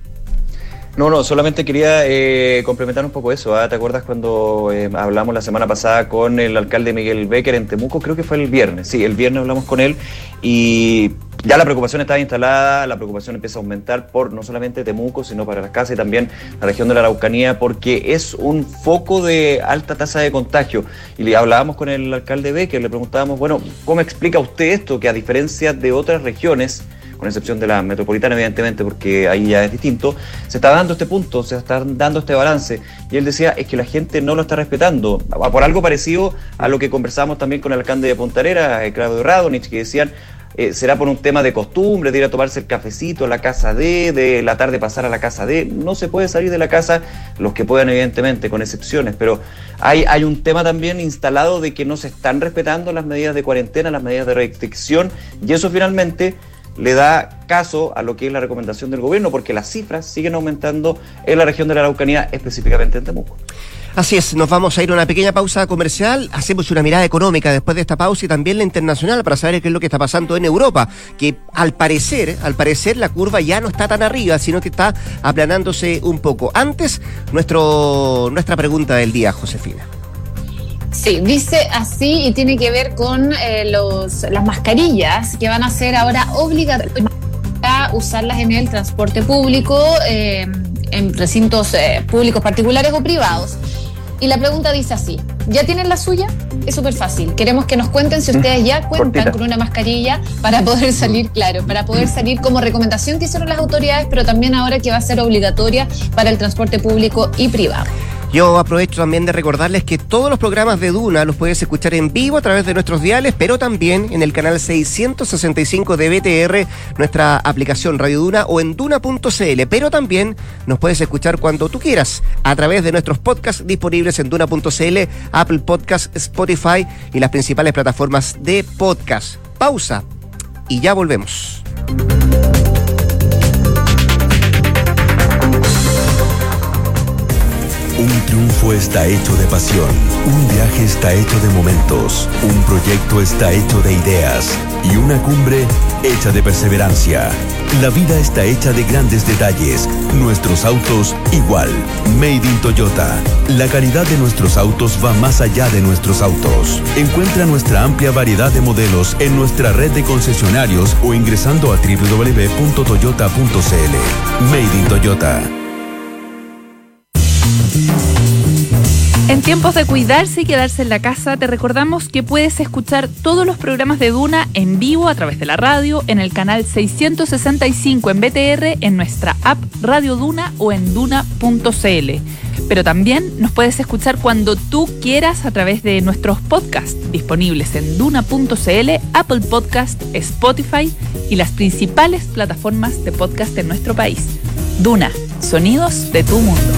No, no, solamente quería eh, complementar un poco eso. ¿eh? ¿Te acuerdas cuando eh, hablamos la semana pasada con el alcalde Miguel Becker en Temuco? Creo que fue el viernes. Sí, el viernes hablamos con él y ya la preocupación estaba instalada, la preocupación empieza a aumentar por no solamente Temuco, sino para las casas y también la región de la Araucanía, porque es un foco de alta tasa de contagio. Y le hablábamos con el alcalde Becker, le preguntábamos, bueno, ¿cómo explica usted esto? Que a diferencia de otras regiones, con excepción de la metropolitana, evidentemente, porque ahí ya es distinto, se está dando este punto, se está dando este balance. Y él decía, es que la gente no lo está respetando. Por algo parecido a lo que conversábamos también con el alcalde de Punta Arenas, Claudio Radonich, que decían, eh, será por un tema de costumbre, de ir a tomarse el cafecito a la casa de, de la tarde pasar a la casa de. No se puede salir de la casa, los que puedan, evidentemente, con excepciones, pero hay, hay un tema también instalado de que no se están respetando las medidas de cuarentena, las medidas de restricción, y eso finalmente le da caso a lo que es la recomendación del gobierno, porque las cifras siguen aumentando en la región de la Araucanía, específicamente en Temuco. Así es, nos vamos a ir a una pequeña pausa comercial, hacemos una mirada económica después de esta pausa y también la internacional para saber qué es lo que está pasando en Europa, que al parecer, al parecer la curva ya no está tan arriba, sino que está aplanándose un poco. Antes, nuestro, nuestra pregunta del día, Josefina. Sí, dice así y tiene que ver con eh, los, las mascarillas que van a ser ahora obligatorias a usarlas en el transporte público, eh, en recintos eh, públicos particulares o privados. Y la pregunta dice así, ¿ya tienen la suya? Es súper fácil. Queremos que nos cuenten si ustedes ya cuentan Cortita. con una mascarilla para poder salir, claro, para poder salir como recomendación que hicieron las autoridades, pero también ahora que va a ser obligatoria para el transporte público y privado. Yo aprovecho también de recordarles que todos los programas de Duna los puedes escuchar en vivo a través de nuestros diales, pero también en el canal seiscientos sesenta y cinco de B T R, nuestra aplicación Radio Duna, o en duna punto c l, pero también nos puedes escuchar cuando tú quieras a través de nuestros podcasts disponibles en duna punto c l, Apple Podcasts, Spotify y las principales plataformas de podcast. Pausa y ya volvemos. Un triunfo está hecho de pasión, un viaje está hecho de momentos, un proyecto está hecho de ideas y una cumbre hecha de perseverancia. La vida está hecha de grandes detalles, nuestros autos igual. Made in Toyota. La calidad de nuestros autos va más allá de nuestros autos. Encuentra nuestra amplia variedad de modelos en nuestra red de concesionarios o ingresando a doble u doble u doble u punto toyota punto c l. Made in Toyota. En tiempos de cuidarse y quedarse en la casa, te recordamos que puedes escuchar todos los programas de Duna en vivo a través de la radio, en el canal seiscientos sesenta y cinco en B T R, en nuestra app Radio Duna o en duna punto c l. Pero también nos puedes escuchar cuando tú quieras a través de nuestros podcasts disponibles en duna punto c l, Apple Podcast, Spotify y las principales plataformas de podcast en nuestro país. Duna, sonidos de tu mundo.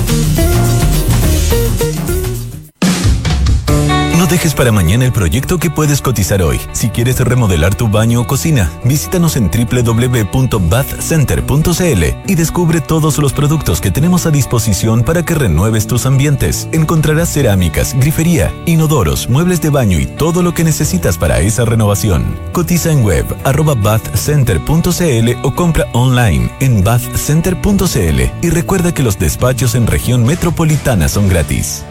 No dejes para mañana el proyecto que puedes cotizar hoy. Si quieres remodelar tu baño o cocina, visítanos en doble u doble u doble u punto bath center punto c l y descubre todos los productos que tenemos a disposición para que renueves tus ambientes. Encontrarás cerámicas, grifería, inodoros, muebles de baño y todo lo que necesitas para esa renovación. Cotiza en web arroba bath center punto c l o compra online en bath center punto c l y recuerda que los despachos en región metropolitana son gratis.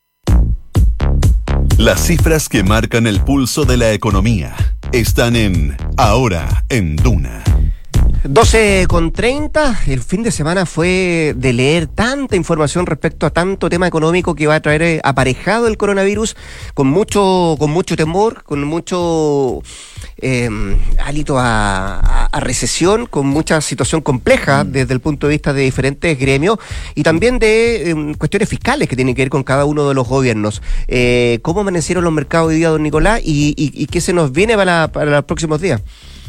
Las cifras que marcan el pulso de la economía están en Ahora en Duna. doce con treinta, el fin de semana fue de leer tanta información respecto a tanto tema económico que va a traer aparejado el coronavirus, con mucho, con mucho temor, con mucho eh, hálito a, a, a recesión, con mucha situación compleja mm. desde el punto de vista de diferentes gremios y también de eh, cuestiones fiscales que tienen que ver con cada uno de los gobiernos. Eh, ¿Cómo amanecieron los mercados hoy día, don Nicolás? ¿Y, y, y qué se nos viene para, para los próximos días?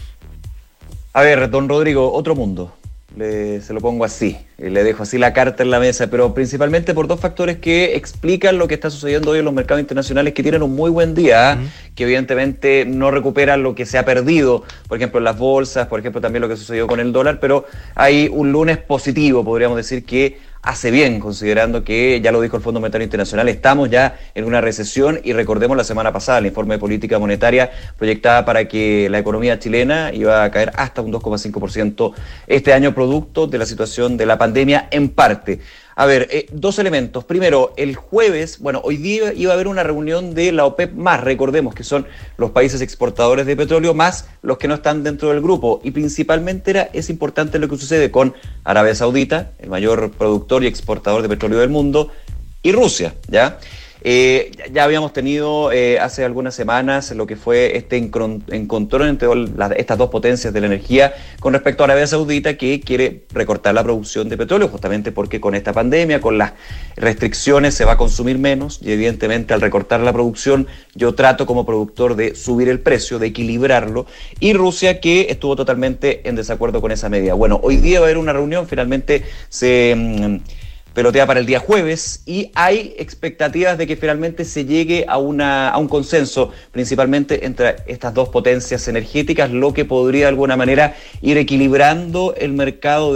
A ver, don Rodrigo, otro mundo. Le, se lo pongo así, le dejo así la carta en la mesa, pero principalmente por dos factores que explican lo que está sucediendo hoy en los mercados internacionales, que tienen un muy buen día, uh-huh. que evidentemente no recuperan lo que se ha perdido, por ejemplo en las bolsas, por ejemplo también lo que sucedió con el dólar, pero hay un lunes positivo, podríamos decir que hace bien, considerando que, ya lo dijo el Fondo Monetario Internacional, estamos ya en una recesión y recordemos la semana pasada el informe de política monetaria proyectaba para que la economía chilena iba a caer hasta un dos coma cinco por ciento este año, producto de la situación de la pandemia en parte. A ver, eh, dos elementos. Primero, el jueves, bueno, hoy día iba a haber una reunión de la OPEP más, recordemos que son los países exportadores de petróleo más los que no están dentro del grupo. Y principalmente era, es importante lo que sucede con Arabia Saudita, el mayor productor y exportador de petróleo del mundo, y Rusia, ¿ya? Eh, ya habíamos tenido eh, hace algunas semanas lo que fue este encontrón entre las, estas dos potencias de la energía con respecto a Arabia Saudita, que quiere recortar la producción de petróleo justamente porque con esta pandemia, con las restricciones se va a consumir menos y evidentemente al recortar la producción yo trato como productor de subir el precio, de equilibrarlo, y Rusia que estuvo totalmente en desacuerdo con esa medida. Bueno, hoy día va a haber una reunión, finalmente se... Mmm, pelotea para el día jueves y hay expectativas de que finalmente se llegue a, una, a un consenso principalmente entre estas dos potencias energéticas, lo que podría de alguna manera ir equilibrando el mercado de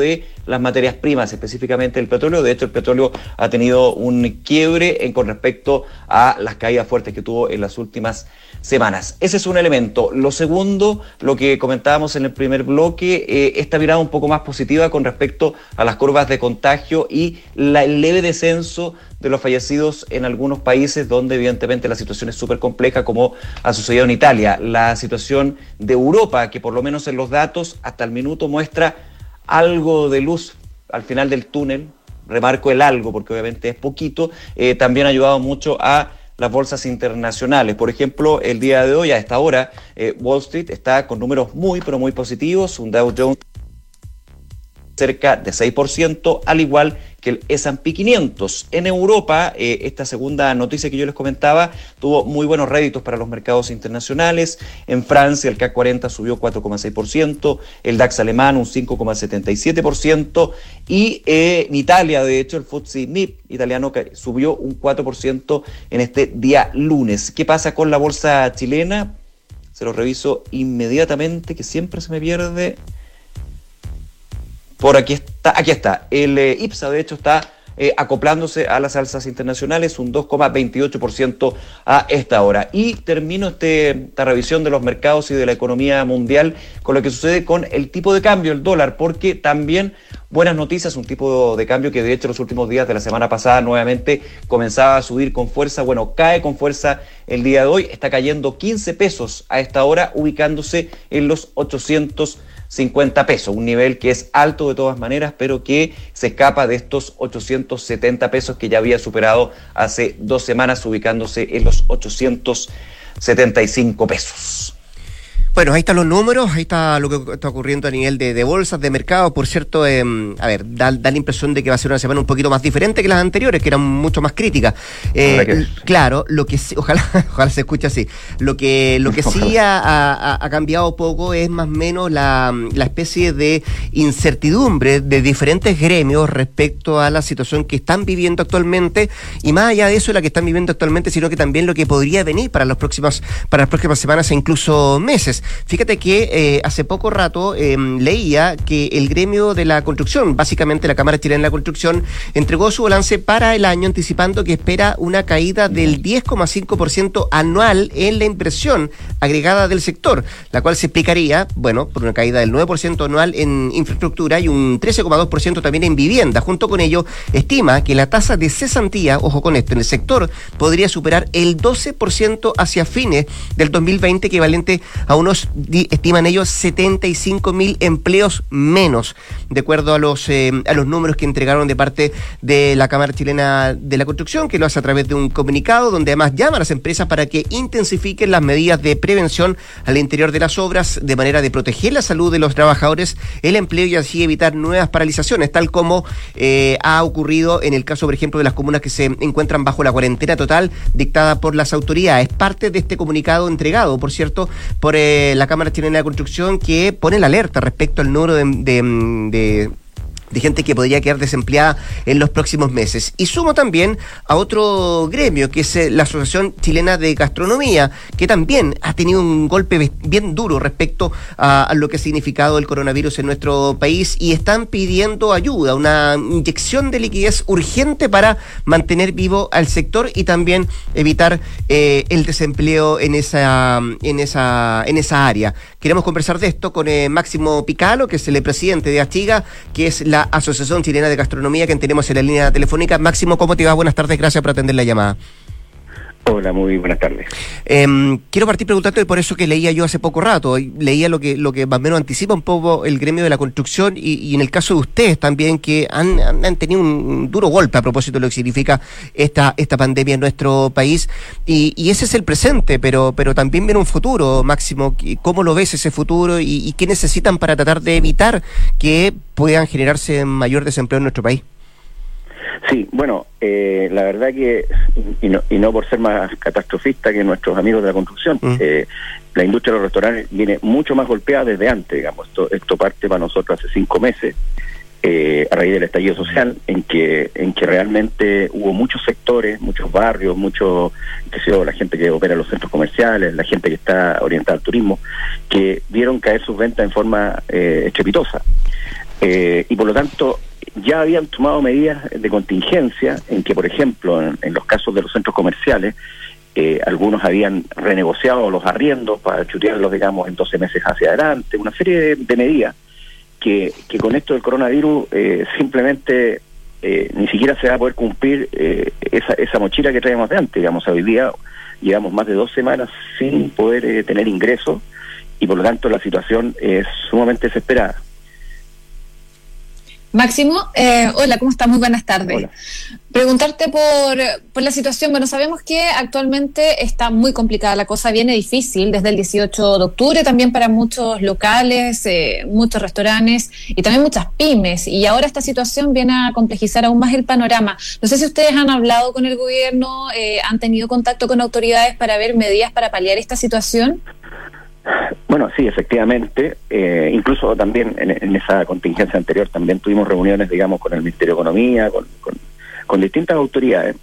las materias primas, específicamente el petróleo. De hecho, el petróleo ha tenido un quiebre en, con respecto a las caídas fuertes que tuvo en las últimas semanas. Ese es un elemento. Lo segundo, lo que comentábamos en el primer bloque, eh, esta mirada un poco más positiva con respecto a las curvas de contagio y la, el leve descenso de los fallecidos en algunos países donde evidentemente la situación es súper compleja, como ha sucedido en Italia. La situación de Europa, que por lo menos en los datos hasta el minuto muestra algo de luz al final del túnel, remarco el algo porque obviamente es poquito, eh, también ha ayudado mucho a las bolsas internacionales. Por ejemplo, el día de hoy, a esta hora, eh, Wall Street está con números muy, pero muy positivos, un Dow Jones cerca de seis por ciento, al igual que el ese and pe quinientos. En Europa, eh, esta segunda noticia que yo les comentaba, tuvo muy buenos réditos para los mercados internacionales. En Francia, el C A C cuarenta subió cuatro coma seis por ciento, el DAX alemán un cinco coma setenta y siete por ciento, y eh, en Italia, de hecho, el F T S E M I P italiano subió un cuatro por ciento en este día lunes. ¿Qué pasa con la bolsa chilena? Se lo reviso inmediatamente, que siempre se me pierde. Por aquí está, aquí está. El eh, IPSA, de hecho, está eh, acoplándose a las alzas internacionales, un dos coma veintiocho por ciento a esta hora. Y termino este, esta revisión de los mercados y de la economía mundial con lo que sucede con el tipo de cambio, el dólar, porque también buenas noticias, un tipo de cambio que de hecho los últimos días de la semana pasada nuevamente comenzaba a subir con fuerza. Bueno, cae con fuerza el día de hoy, está cayendo quince pesos a esta hora, ubicándose en los ochocientos cincuenta pesos, un nivel que es alto de todas maneras, pero que se escapa de estos ochocientos setenta pesos que ya había superado hace dos semanas, ubicándose en los ochocientos setenta y cinco pesos. Bueno, ahí están los números, ahí está lo que está ocurriendo a nivel de, de bolsas, de mercados. Por cierto, eh, a ver, da, da la impresión de que va a ser una semana un poquito más diferente que las anteriores, que eran mucho más críticas. Eh, que... Claro, lo que sí, ojalá, ojalá se escuche así. Lo que, lo que sí ha, ha, ha cambiado poco es más o menos la, la especie de incertidumbre de diferentes gremios respecto a la situación que están viviendo actualmente, y más allá de eso, la que están viviendo actualmente, sino que también lo que podría venir para las próximas, para las próximas semanas e incluso meses. Fíjate que eh, hace poco rato eh, leía que el gremio de la construcción, básicamente la Cámara Chilena de la Construcción, entregó su balance para el año anticipando que espera una caída del diez coma cinco por ciento anual en la inversión agregada del sector, la cual se explicaría, bueno, por una caída del nueve por ciento anual en infraestructura y un trece coma dos por ciento también en vivienda. Junto con ello, estima que la tasa de cesantía, ojo con esto, en el sector podría superar el doce por ciento hacia fines del dos mil veinte, equivalente a unos, estiman ellos, setenta y cinco mil empleos menos, de acuerdo a los eh, a los números que entregaron de parte de la Cámara Chilena de la Construcción, que lo hace a través de un comunicado donde además llama a las empresas para que intensifiquen las medidas de prevención al interior de las obras, de manera de proteger la salud de los trabajadores, el empleo, y así evitar nuevas paralizaciones, tal como eh, ha ocurrido en el caso, por ejemplo, de las comunas que se encuentran bajo la cuarentena total dictada por las autoridades. Parte de este comunicado entregado, por cierto, por eh, la Cámara Chilena de la Construcción, que pone la alerta respecto al número de, de, de de gente que podría quedar desempleada en los próximos meses. Y sumo también a otro gremio, que es la Asociación Chilena de Gastronomía, que también ha tenido un golpe bien duro respecto a, a lo que ha significado el coronavirus en nuestro país, y están pidiendo ayuda, una inyección de liquidez urgente para mantener vivo al sector y también evitar eh, el desempleo en esa, en esa, en esa área. Queremos conversar de esto con eh, Máximo Picalo, que es el presidente de Astiga, que es la Asociación Chilena de Gastronomía, que tenemos en la línea telefónica. Máximo, ¿cómo te va? Buenas tardes, gracias por atender la llamada. Hola, muy buenas tardes. Eh, quiero partir preguntándote por eso que leía yo hace poco rato, leía lo que lo que más o menos anticipa un poco el gremio de la construcción, y, y en el caso de ustedes también, que han, han tenido un duro golpe a propósito de lo que significa esta esta pandemia en nuestro país, y, y ese es el presente, pero pero también viene un futuro, Máximo. ¿Cómo lo ves ese futuro y, y qué necesitan para tratar de evitar que puedan generarse mayor desempleo en nuestro país? Sí, bueno, eh, la verdad que, y no, y no por ser más catastrofista que nuestros amigos de la construcción, mm. eh, la industria de los restaurantes viene mucho más golpeada desde antes, digamos. Esto, esto parte para nosotros hace cinco meses, eh, a raíz del estallido social, en que en que realmente hubo muchos sectores, muchos barrios, muchos, que sé yo, la gente que opera los centros comerciales, la gente que está orientada al turismo, que vieron caer sus ventas en forma eh, estrepitosa. Eh, y por lo tanto, ya habían tomado medidas de contingencia en que, por ejemplo, en, en los casos de los centros comerciales, eh, algunos habían renegociado los arriendos para chutearlos, digamos, en doce meses hacia adelante, una serie de, de medidas que, que con esto del coronavirus eh, simplemente eh, ni siquiera se va a poder cumplir eh, esa, esa mochila que traíamos de antes. Digamos, hoy día llevamos más de dos semanas sin poder eh, tener ingresos y por lo tanto la situación es sumamente desesperada. Máximo, eh, hola, ¿cómo estás? Muy buenas tardes. Hola. Preguntarte por, por la situación. Bueno, sabemos que actualmente está muy complicada la cosa, viene difícil desde el dieciocho de octubre también para muchos locales, eh, muchos restaurantes y también muchas pymes. Y ahora esta situación viene a complejizar aún más el panorama. No sé si ustedes han hablado con el gobierno, eh, han tenido contacto con autoridades para ver medidas para paliar esta situación. Bueno, sí, efectivamente, eh, incluso también en, en esa contingencia anterior también tuvimos reuniones, digamos, con el Ministerio de Economía, con, con, con distintas autoridades.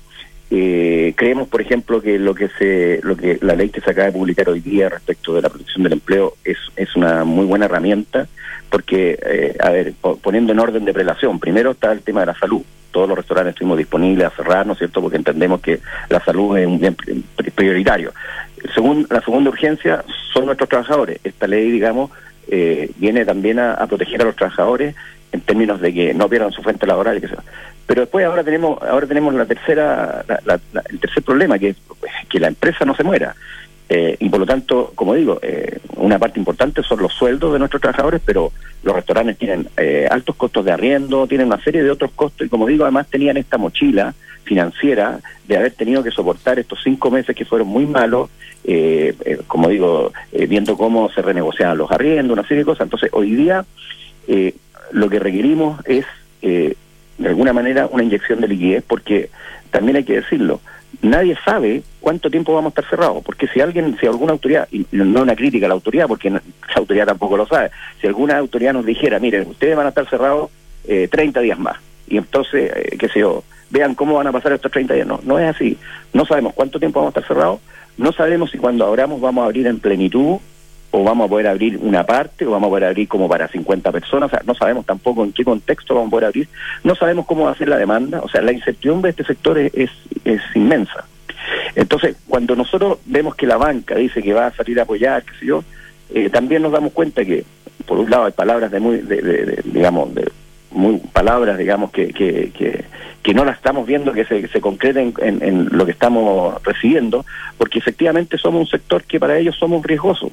Eh, creemos, por ejemplo, que lo que se, lo que la ley que se acaba de publicar hoy día respecto de la protección del empleo es, es una muy buena herramienta, porque, eh, a ver, po, poniendo en orden de prelación, primero está el tema de la salud. Todos los restaurantes estuvimos disponibles a cerrar, ¿no es cierto?, porque entendemos que la salud es un bien prioritario. Según, la segunda urgencia son nuestros trabajadores. Esta ley, digamos, eh, viene también a, a proteger a los trabajadores en términos de que no pierdan su fuente laboral y que sea. Pero después ahora tenemos ahora tenemos la tercera la, la, la, el tercer problema, que es que la empresa no se muera. Eh, y por lo tanto, como digo, eh, una parte importante son los sueldos de nuestros trabajadores, pero los restaurantes tienen eh, altos costos de arriendo, tienen una serie de otros costos, y como digo, además tenían esta mochila financiera de haber tenido que soportar estos cinco meses que fueron muy malos, eh, eh, como digo, eh, viendo cómo se renegociaban los arriendos, una serie de cosas. Entonces, hoy día eh, lo que requerimos es, eh, de alguna manera, una inyección de liquidez, porque también hay que decirlo, nadie sabe cuánto tiempo vamos a estar cerrados, porque si alguien, si alguna autoridad, y no una crítica a la autoridad, porque no, la autoridad tampoco lo sabe, si alguna autoridad nos dijera, miren, ustedes van a estar cerrados eh, treinta días más, y entonces, eh, qué sé yo, vean cómo van a pasar estos treinta días, no, no es así, no sabemos cuánto tiempo vamos a estar cerrados, no sabemos si cuando abramos vamos a abrir en plenitud, o vamos a poder abrir una parte, o vamos a poder abrir como para cincuenta personas, o sea, no sabemos tampoco en qué contexto vamos a poder abrir, no sabemos cómo va a ser la demanda, o sea, la incertidumbre de este sector es, es, es inmensa. Entonces, cuando nosotros vemos que la banca dice que va a salir a apoyar, qué sé yo, eh, también nos damos cuenta que, por un lado, hay palabras de muy, de, de, de, digamos, de muy palabras, digamos, que, que, que, que no las estamos viendo que se, se concreten en, en lo que estamos recibiendo, porque efectivamente somos un sector que para ellos somos riesgosos,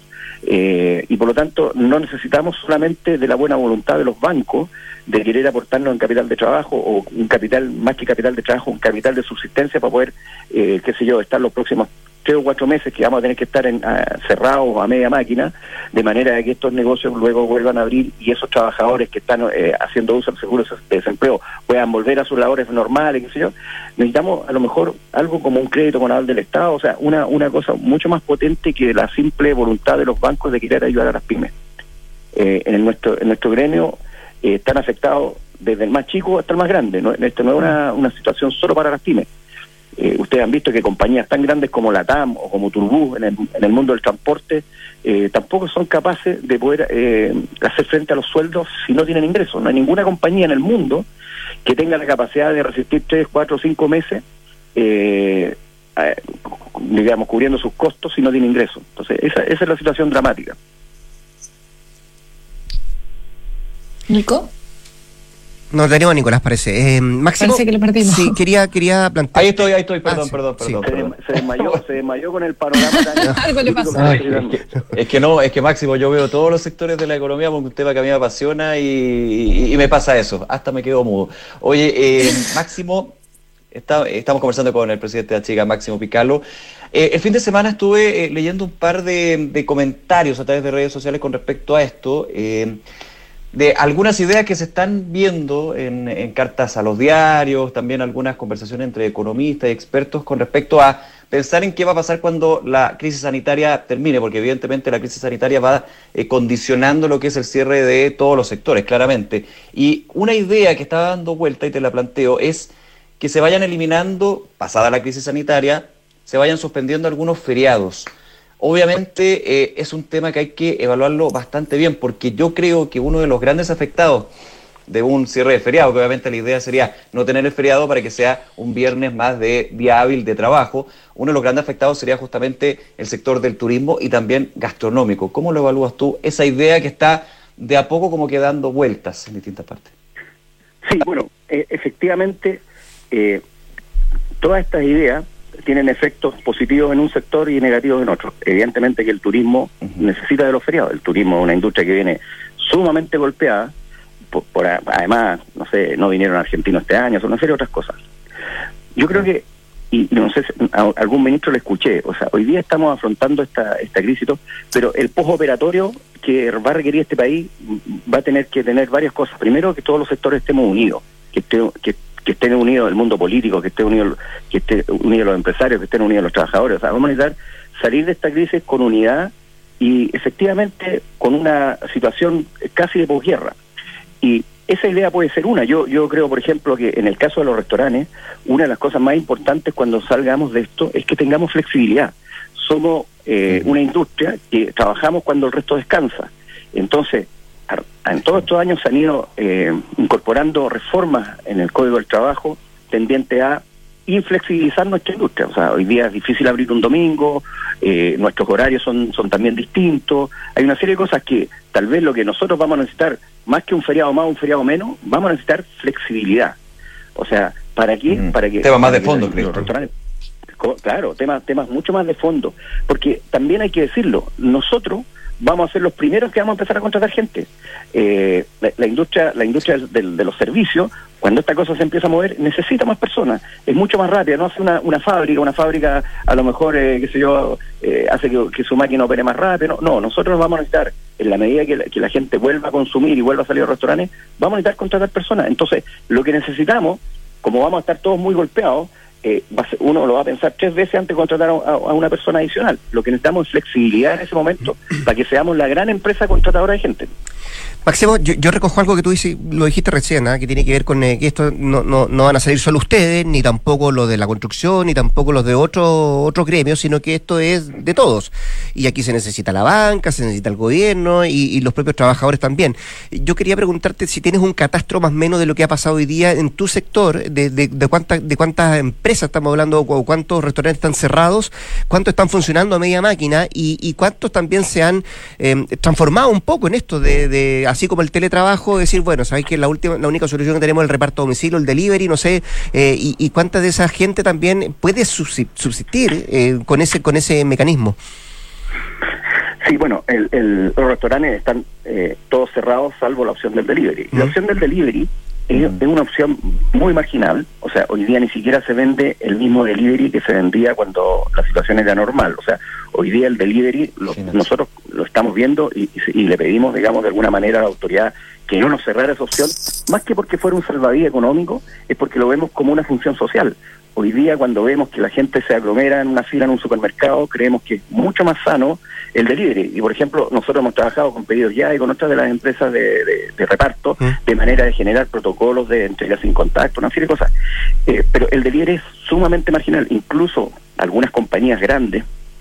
eh, y por lo tanto no necesitamos solamente de la buena voluntad de los bancos de querer aportarnos en capital de trabajo, o un capital, más que capital de trabajo, un capital de subsistencia para poder, eh, qué sé yo, estar los próximos tres o cuatro meses que vamos a tener que estar en, a, cerrados a media máquina, de manera de que estos negocios luego vuelvan a abrir y esos trabajadores que están eh, haciendo uso del seguro de desempleo puedan volver a sus labores normales, qué sé yo. Necesitamos a lo mejor algo como un crédito con aval del Estado, o sea, una, una cosa mucho más potente que la simple voluntad de los bancos de querer ayudar a las pymes. Eh, en, nuestro, en nuestro gremio eh, están afectados desde el más chico hasta el más grande, ¿no? Esto no es una, una situación solo para las pymes. Eh, ustedes han visto que compañías tan grandes como la T A M o como Turbus en el, en el mundo del transporte eh, tampoco son capaces de poder eh, hacer frente a los sueldos si no tienen ingresos. No hay ninguna compañía en el mundo que tenga la capacidad de resistir tres, cuatro, cinco meses, eh, eh, digamos, cubriendo sus costos si no tiene ingresos. Entonces, esa, esa es la situación dramática. Nico. No tenemos a Nicolás, parece. Eh, Máximo, parece que lo perdimos. Sí, quería, quería plantear. Ahí estoy, ahí estoy, perdón, ah, perdón, sí, perdón. Se, perdón. se desmayó, se desmayó con el panorama. Algo le pasó. Ay, es, que, es que no, es que Máximo, yo veo todos los sectores de la economía porque es un tema que a mí me apasiona y, y, y me pasa eso, hasta me quedo mudo. Oye, eh, Máximo, está, estamos conversando con el presidente de Achiga, Máximo Picalo. Eh, el fin de semana estuve eh, leyendo un par de, de comentarios a través de redes sociales con respecto a esto. Eh, de algunas ideas que se están viendo en, en cartas a los diarios, también algunas conversaciones entre economistas y expertos con respecto a pensar en qué va a pasar cuando la crisis sanitaria termine, porque evidentemente la crisis sanitaria va eh, condicionando lo que es el cierre de todos los sectores, claramente. Y una idea que está dando vuelta, y te la planteo, es que se vayan eliminando, pasada la crisis sanitaria, se vayan suspendiendo algunos feriados. Obviamente eh, es un tema que hay que evaluarlo bastante bien, porque yo creo que uno de los grandes afectados de un cierre de feriado, que obviamente la idea sería no tener el feriado para que sea un viernes más de día hábil de trabajo. Uno de los grandes afectados sería justamente el sector del turismo y también gastronómico. ¿Cómo lo evalúas tú, esa idea que está de a poco como que dando vueltas en distintas partes? Sí, bueno, eh, efectivamente, eh, todas estas ideas tienen efectos positivos en un sector y negativos en otro. Evidentemente que el turismo uh-huh. necesita de los feriados. El turismo es una industria que viene sumamente golpeada. Por, por, además, no sé, no vinieron argentinos este año, son una serie de otras cosas. Yo creo que, y no sé, a algún ministro le escuché, o sea, hoy día estamos afrontando esta esta crisis, pero el postoperatorio que va a requerir este país va a tener que tener varias cosas. Primero, que todos los sectores estemos unidos, que esté, que que estén unidos el mundo político, que esté unido, que esté unidos los empresarios, que estén unidos los trabajadores. O sea, vamos a necesitar salir de esta crisis con unidad y efectivamente con una situación casi de posguerra. Y esa idea puede ser una. Yo yo creo, por ejemplo, que en el caso de los restaurantes, una de las cosas más importantes cuando salgamos de esto es que tengamos flexibilidad. Somos eh, una industria que trabajamos cuando el resto descansa. Entonces, en todos estos años se han ido eh, incorporando reformas en el Código del Trabajo tendientes a inflexibilizar nuestra industria. O sea, hoy día es difícil abrir un domingo, eh, nuestros horarios son, son también distintos. Hay una serie de cosas que tal vez lo que nosotros vamos a necesitar, más que un feriado más, un feriado menos, vamos a necesitar flexibilidad. O sea, ¿para qué? Mm, para que tema más de fondo, creo. Claro, temas, temas mucho más de fondo. Porque también hay que decirlo, nosotros vamos a ser los primeros que vamos a empezar a contratar gente. Eh, la, la industria la industria del, de los servicios, cuando esta cosa se empieza a mover, necesita más personas. Es mucho más rápida, no hace una, una fábrica, una fábrica a lo mejor, eh, qué sé yo, eh, hace que, que su máquina opere más rápido. No, no, nosotros vamos a necesitar, en la medida que la, que la gente vuelva a consumir y vuelva a salir a restaurantes, vamos a necesitar contratar personas. Entonces, lo que necesitamos, como vamos a estar todos muy golpeados, Eh, va a ser, uno lo va a pensar tres veces antes de contratar a, a, a una persona adicional. Lo que necesitamos es flexibilidad en ese momento para que seamos la gran empresa contratadora de gente. Máximo, yo, yo recojo algo que tú dices, lo dijiste recién, ¿eh? que tiene que ver con eh, que esto no, no, no van a salir solo ustedes, ni tampoco los de la construcción, ni tampoco los de otros otros gremios, sino que esto es de todos. Y aquí se necesita la banca, se necesita el gobierno y, y los propios trabajadores también. Yo quería preguntarte si tienes un catastro más o menos de lo que ha pasado hoy día en tu sector, de, de, de, cuántas, de cuántas empresas estamos hablando, o cuántos restaurantes están cerrados, cuántos están funcionando a media máquina y, y cuántos también se han eh, transformado un poco en esto de, de así como el teletrabajo, decir, bueno, sabéis que la última, la única solución que tenemos es el reparto a domicilio, el delivery, no sé, eh, y, y cuánta de esa gente también puede subsistir eh, con ese con ese mecanismo. Sí, bueno, el, el, los restaurantes están eh, todos cerrados salvo la opción del delivery. Mm. La opción del delivery es, mm. es una opción muy marginal. O sea, hoy día ni siquiera se vende el mismo delivery que se vendía cuando la situación era normal. O sea, hoy día el delivery, lo, sí, no. nosotros lo estamos viendo y, y, y le pedimos, digamos, de alguna manera a la autoridad que no nos cerrara esa opción, más que porque fuera un salvavidas económico, es porque lo vemos como una función social. Hoy día, cuando vemos que la gente se aglomera en una fila en un supermercado, creemos que es mucho más sano el delivery. Y, por ejemplo, nosotros hemos trabajado con Pedidos Ya y con otras de las empresas de, de, de reparto, ¿Mm? de manera de generar protocolos de entrega sin contacto, una serie de cosas. Eh, pero el delivery es sumamente marginal. Incluso algunas compañías grandes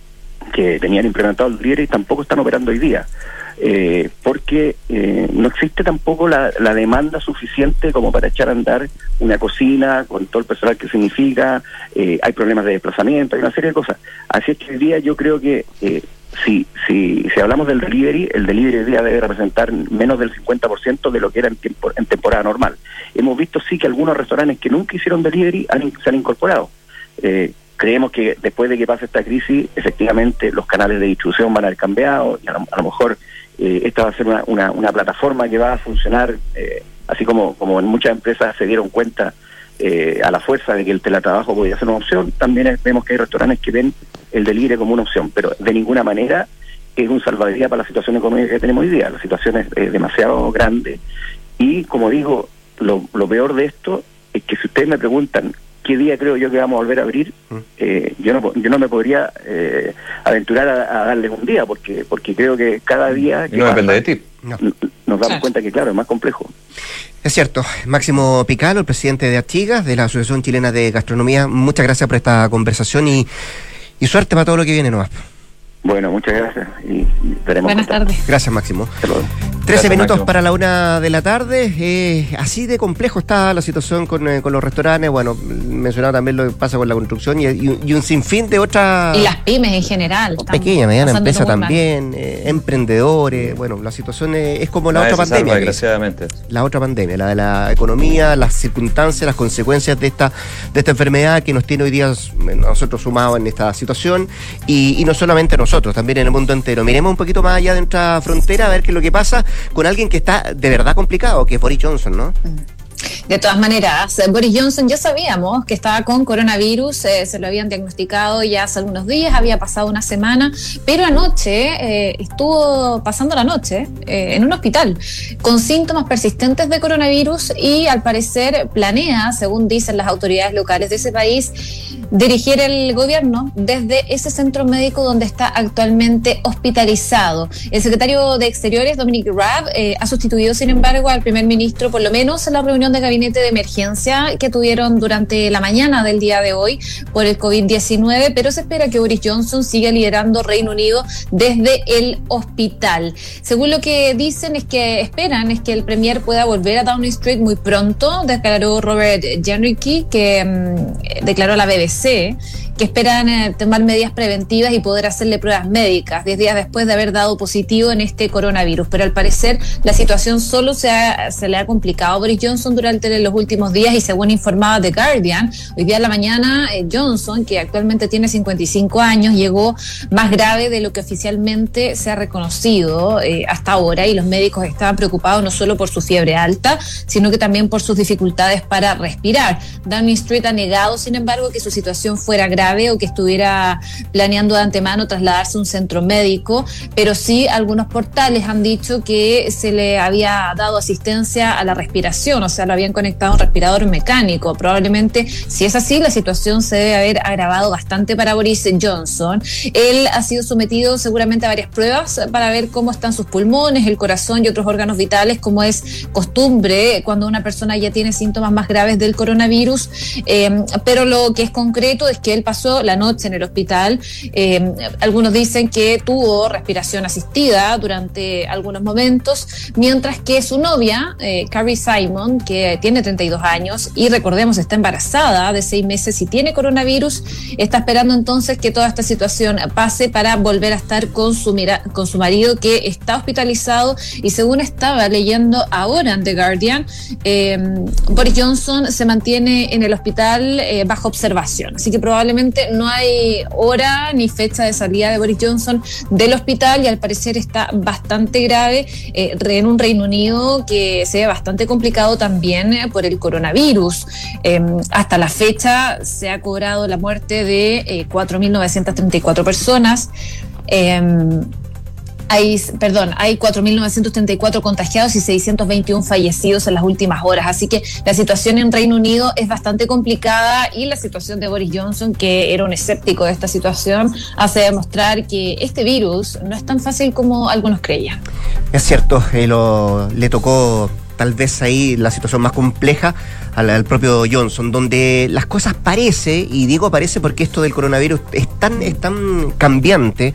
que tenían implementado el delivery tampoco están operando hoy día. Eh, porque eh, no existe tampoco la, la demanda suficiente como para echar a andar una cocina con todo el personal que significa, eh, hay problemas de desplazamiento, hay una serie de cosas. Así es que hoy día yo creo que eh, si, si, si hablamos del delivery, el delivery hoy día debe representar menos del cincuenta por ciento de lo que era en, tiempo, en temporada normal. Hemos visto sí que algunos restaurantes que nunca hicieron delivery han, se han incorporado. Eh, Creemos que después de que pase esta crisis, efectivamente los canales de distribución van a haber cambiado y a lo, a lo mejor eh, esta va a ser una, una, una plataforma que va a funcionar, eh, así como, como en muchas empresas se dieron cuenta eh, a la fuerza de que el teletrabajo podía ser una opción, también vemos que hay restaurantes que ven el delivery como una opción, pero de ninguna manera es un salvavidas para la situación económica que tenemos hoy día. La situación es, es demasiado grande y, como digo, lo, lo peor de esto es que si ustedes me preguntan qué día creo yo que vamos a volver a abrir, eh, yo no yo no me podría eh, aventurar a, a darles un día, porque porque creo que cada día que no pasa, depende de ti. No. Nos damos cuenta que, claro, es más complejo. Es cierto. Máximo Picalo, el presidente de Artigas, de la Asociación Chilena de Gastronomía, muchas gracias por esta conversación y, y suerte para todo lo que viene nomás. Bueno, muchas gracias y veremos. Buenas tardes. Gracias, Máximo. Hasta luego. trece minutos para la una de la tarde. Eh, así de complejo está la situación con, eh, con los restaurantes. Bueno, mencionaba también lo que pasa con la construcción y, y, y un sinfín de otras... Y las pymes en general. Pequeña, mediana empresa también, eh, emprendedores. Bueno, la situación es, es como la Nadie otra se pandemia. salva, desgraciadamente. La otra pandemia, la de la economía, las circunstancias, las consecuencias de esta, de esta enfermedad que nos tiene hoy día nosotros sumados en esta situación. Y, y no solamente nosotros, también en el mundo entero. Miremos un poquito más allá de nuestra frontera a ver qué es lo que pasa con alguien que está de verdad complicado, que es Boris Johnson, ¿no? De todas maneras, Boris Johnson ya sabíamos que estaba con coronavirus, eh, se lo habían diagnosticado ya hace algunos días, había pasado una semana, pero anoche eh, estuvo pasando la noche eh, en un hospital con síntomas persistentes de coronavirus y al parecer planea, según dicen las autoridades locales de ese país, dirigir el gobierno desde ese centro médico donde está actualmente hospitalizado. El secretario de Exteriores, Dominic Raab, eh, ha sustituido, sin embargo, al primer ministro, por lo menos en la reunión de gabinete de emergencia que tuvieron durante la mañana del día de hoy por el covid diecinueve, pero se espera que Boris Johnson siga liderando Reino Unido desde el hospital. Según lo que dicen, es que esperan es que el premier pueda volver a Downing Street muy pronto, declaró Robert Jenrick, que um, declaró a la B B C que esperan eh, tomar medidas preventivas y poder hacerle pruebas médicas diez días después de haber dado positivo en este coronavirus. Pero al parecer la situación solo se, ha, se le ha complicado a Boris Johnson durante los últimos días y según informaba The Guardian, hoy día en la mañana eh, Johnson, que actualmente tiene cincuenta y cinco años, llegó más grave de lo que oficialmente se ha reconocido eh, hasta ahora, y los médicos estaban preocupados no solo por su fiebre alta, sino que también por sus dificultades para respirar. Downing Street ha negado, sin embargo, que su situación fuera grave o que estuviera planeando de antemano trasladarse a un centro médico, pero sí algunos portales han dicho que se le había dado asistencia a la respiración, o sea, lo habían conectado a un respirador mecánico. Probablemente, si es así, la situación se debe haber agravado bastante para Boris Johnson. Él ha sido sometido seguramente a varias pruebas para ver cómo están sus pulmones, el corazón y otros órganos vitales, como es costumbre cuando una persona ya tiene síntomas más graves del coronavirus, eh, pero lo que es concreto es que él pasó la noche en el hospital. Eh, algunos dicen que tuvo respiración asistida durante algunos momentos, mientras que su novia, eh, Carrie Simon, que tiene treinta y dos años y recordemos está embarazada de seis meses y tiene coronavirus, está esperando entonces que toda esta situación pase para volver a estar con su, mira- con su marido, que está hospitalizado, y según estaba leyendo ahora en The Guardian, eh, Boris Johnson se mantiene en el hospital eh, bajo observación, así que probablemente no hay hora ni fecha de salida de Boris Johnson del hospital, y al parecer está bastante grave eh, en un Reino Unido que se ve bastante complicado también eh, por el coronavirus. Eh, hasta la fecha se ha cobrado la muerte de eh, cuatro mil novecientas treinta y cuatro personas. Eh, Hay, perdón, hay cuatro mil novecientos treinta y cuatro contagiados y seiscientos veintiuno fallecidos en las últimas horas. Así que la situación en Reino Unido es bastante complicada, y la situación de Boris Johnson, que era un escéptico de esta situación, hace demostrar que este virus no es tan fácil como algunos creían. Es cierto, eh, lo, le tocó tal vez ahí la situación más compleja al, al propio Johnson, donde las cosas parece, y digo parece porque esto del coronavirus es tan, es tan cambiante,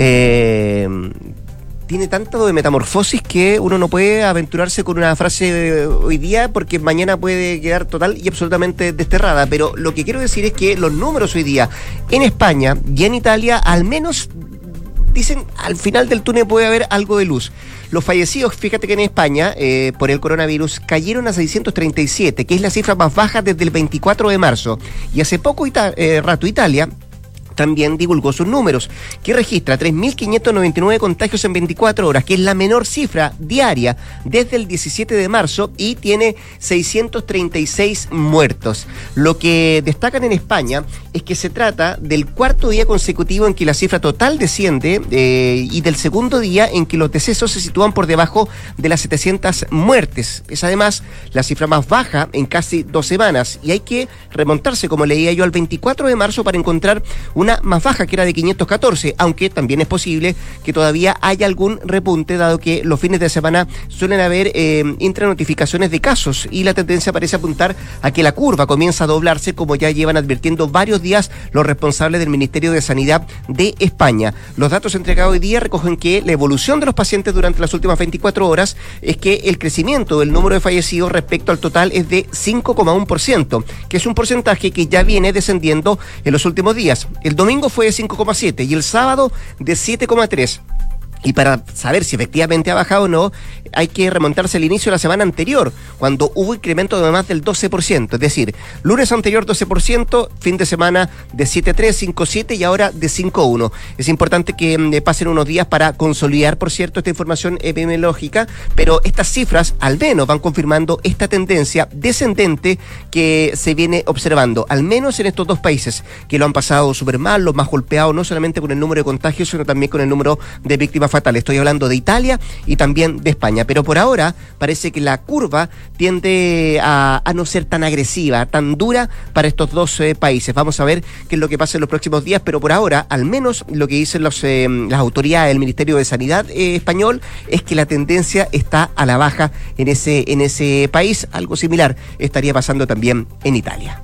eh, tiene tanto de metamorfosis que uno no puede aventurarse con una frase hoy día porque mañana puede quedar total y absolutamente desterrada. Pero lo que quiero decir es que los números hoy día en España y en Italia al menos dicen al final del túnel puede haber algo de luz. Los fallecidos, fíjate que en España, eh, por el coronavirus, cayeron a seiscientos treinta y siete, que es la cifra más baja desde el veinticuatro de marzo. Y hace poco Ita- eh, rato Italia también divulgó sus números, que registra tres mil quinientos noventa y nueve contagios en veinticuatro horas, que es la menor cifra diaria desde el diecisiete de marzo, y tiene seiscientos treinta y seis muertos. Lo que destacan en España es que se trata del cuarto día consecutivo en que la cifra total desciende eh, y del segundo día en que los decesos se sitúan por debajo de las setecientas muertes. Es además la cifra más baja en casi dos semanas, y hay que remontarse, como leía yo, al veinticuatro de marzo para encontrar una una más baja que era de quinientos catorce, aunque también es posible que todavía haya algún repunte, dado que los fines de semana suelen haber eh, intranotificaciones de casos y la tendencia parece apuntar a que la curva comienza a doblarse, como ya llevan advirtiendo varios días los responsables del Ministerio de Sanidad de España. Los datos entregados hoy día recogen que la evolución de los pacientes durante las últimas veinticuatro horas es que el crecimiento del número de fallecidos respecto al total es de cinco coma uno por ciento, que es un porcentaje que ya viene descendiendo en los últimos días. El domingo fue de cinco coma siete y el sábado de siete coma tres. Y para saber si efectivamente ha bajado o no, hay que remontarse al inicio de la semana anterior, cuando hubo incremento de más del doce por ciento. Es decir, lunes anterior doce por ciento, fin de semana de siete coma tres, cinco coma siete y ahora de cinco coma uno. Es importante que eh, pasen unos días para consolidar, por cierto, esta información epidemiológica, pero estas cifras al menos van confirmando esta tendencia descendente que se viene observando, al menos en estos dos países, que lo han pasado súper mal, los más golpeados, no solamente con el número de contagios, sino también con el número de víctimas fatales. Estoy hablando de Italia y también de España, pero por ahora parece que la curva tiende a, a no ser tan agresiva, tan dura para estos dos eh, países. Vamos a ver qué es lo que pasa en los próximos días, pero por ahora, al menos lo que dicen los, eh, las autoridades del Ministerio de Sanidad eh, español es que la tendencia está a la baja en ese, en ese país. Algo similar estaría pasando también en Italia.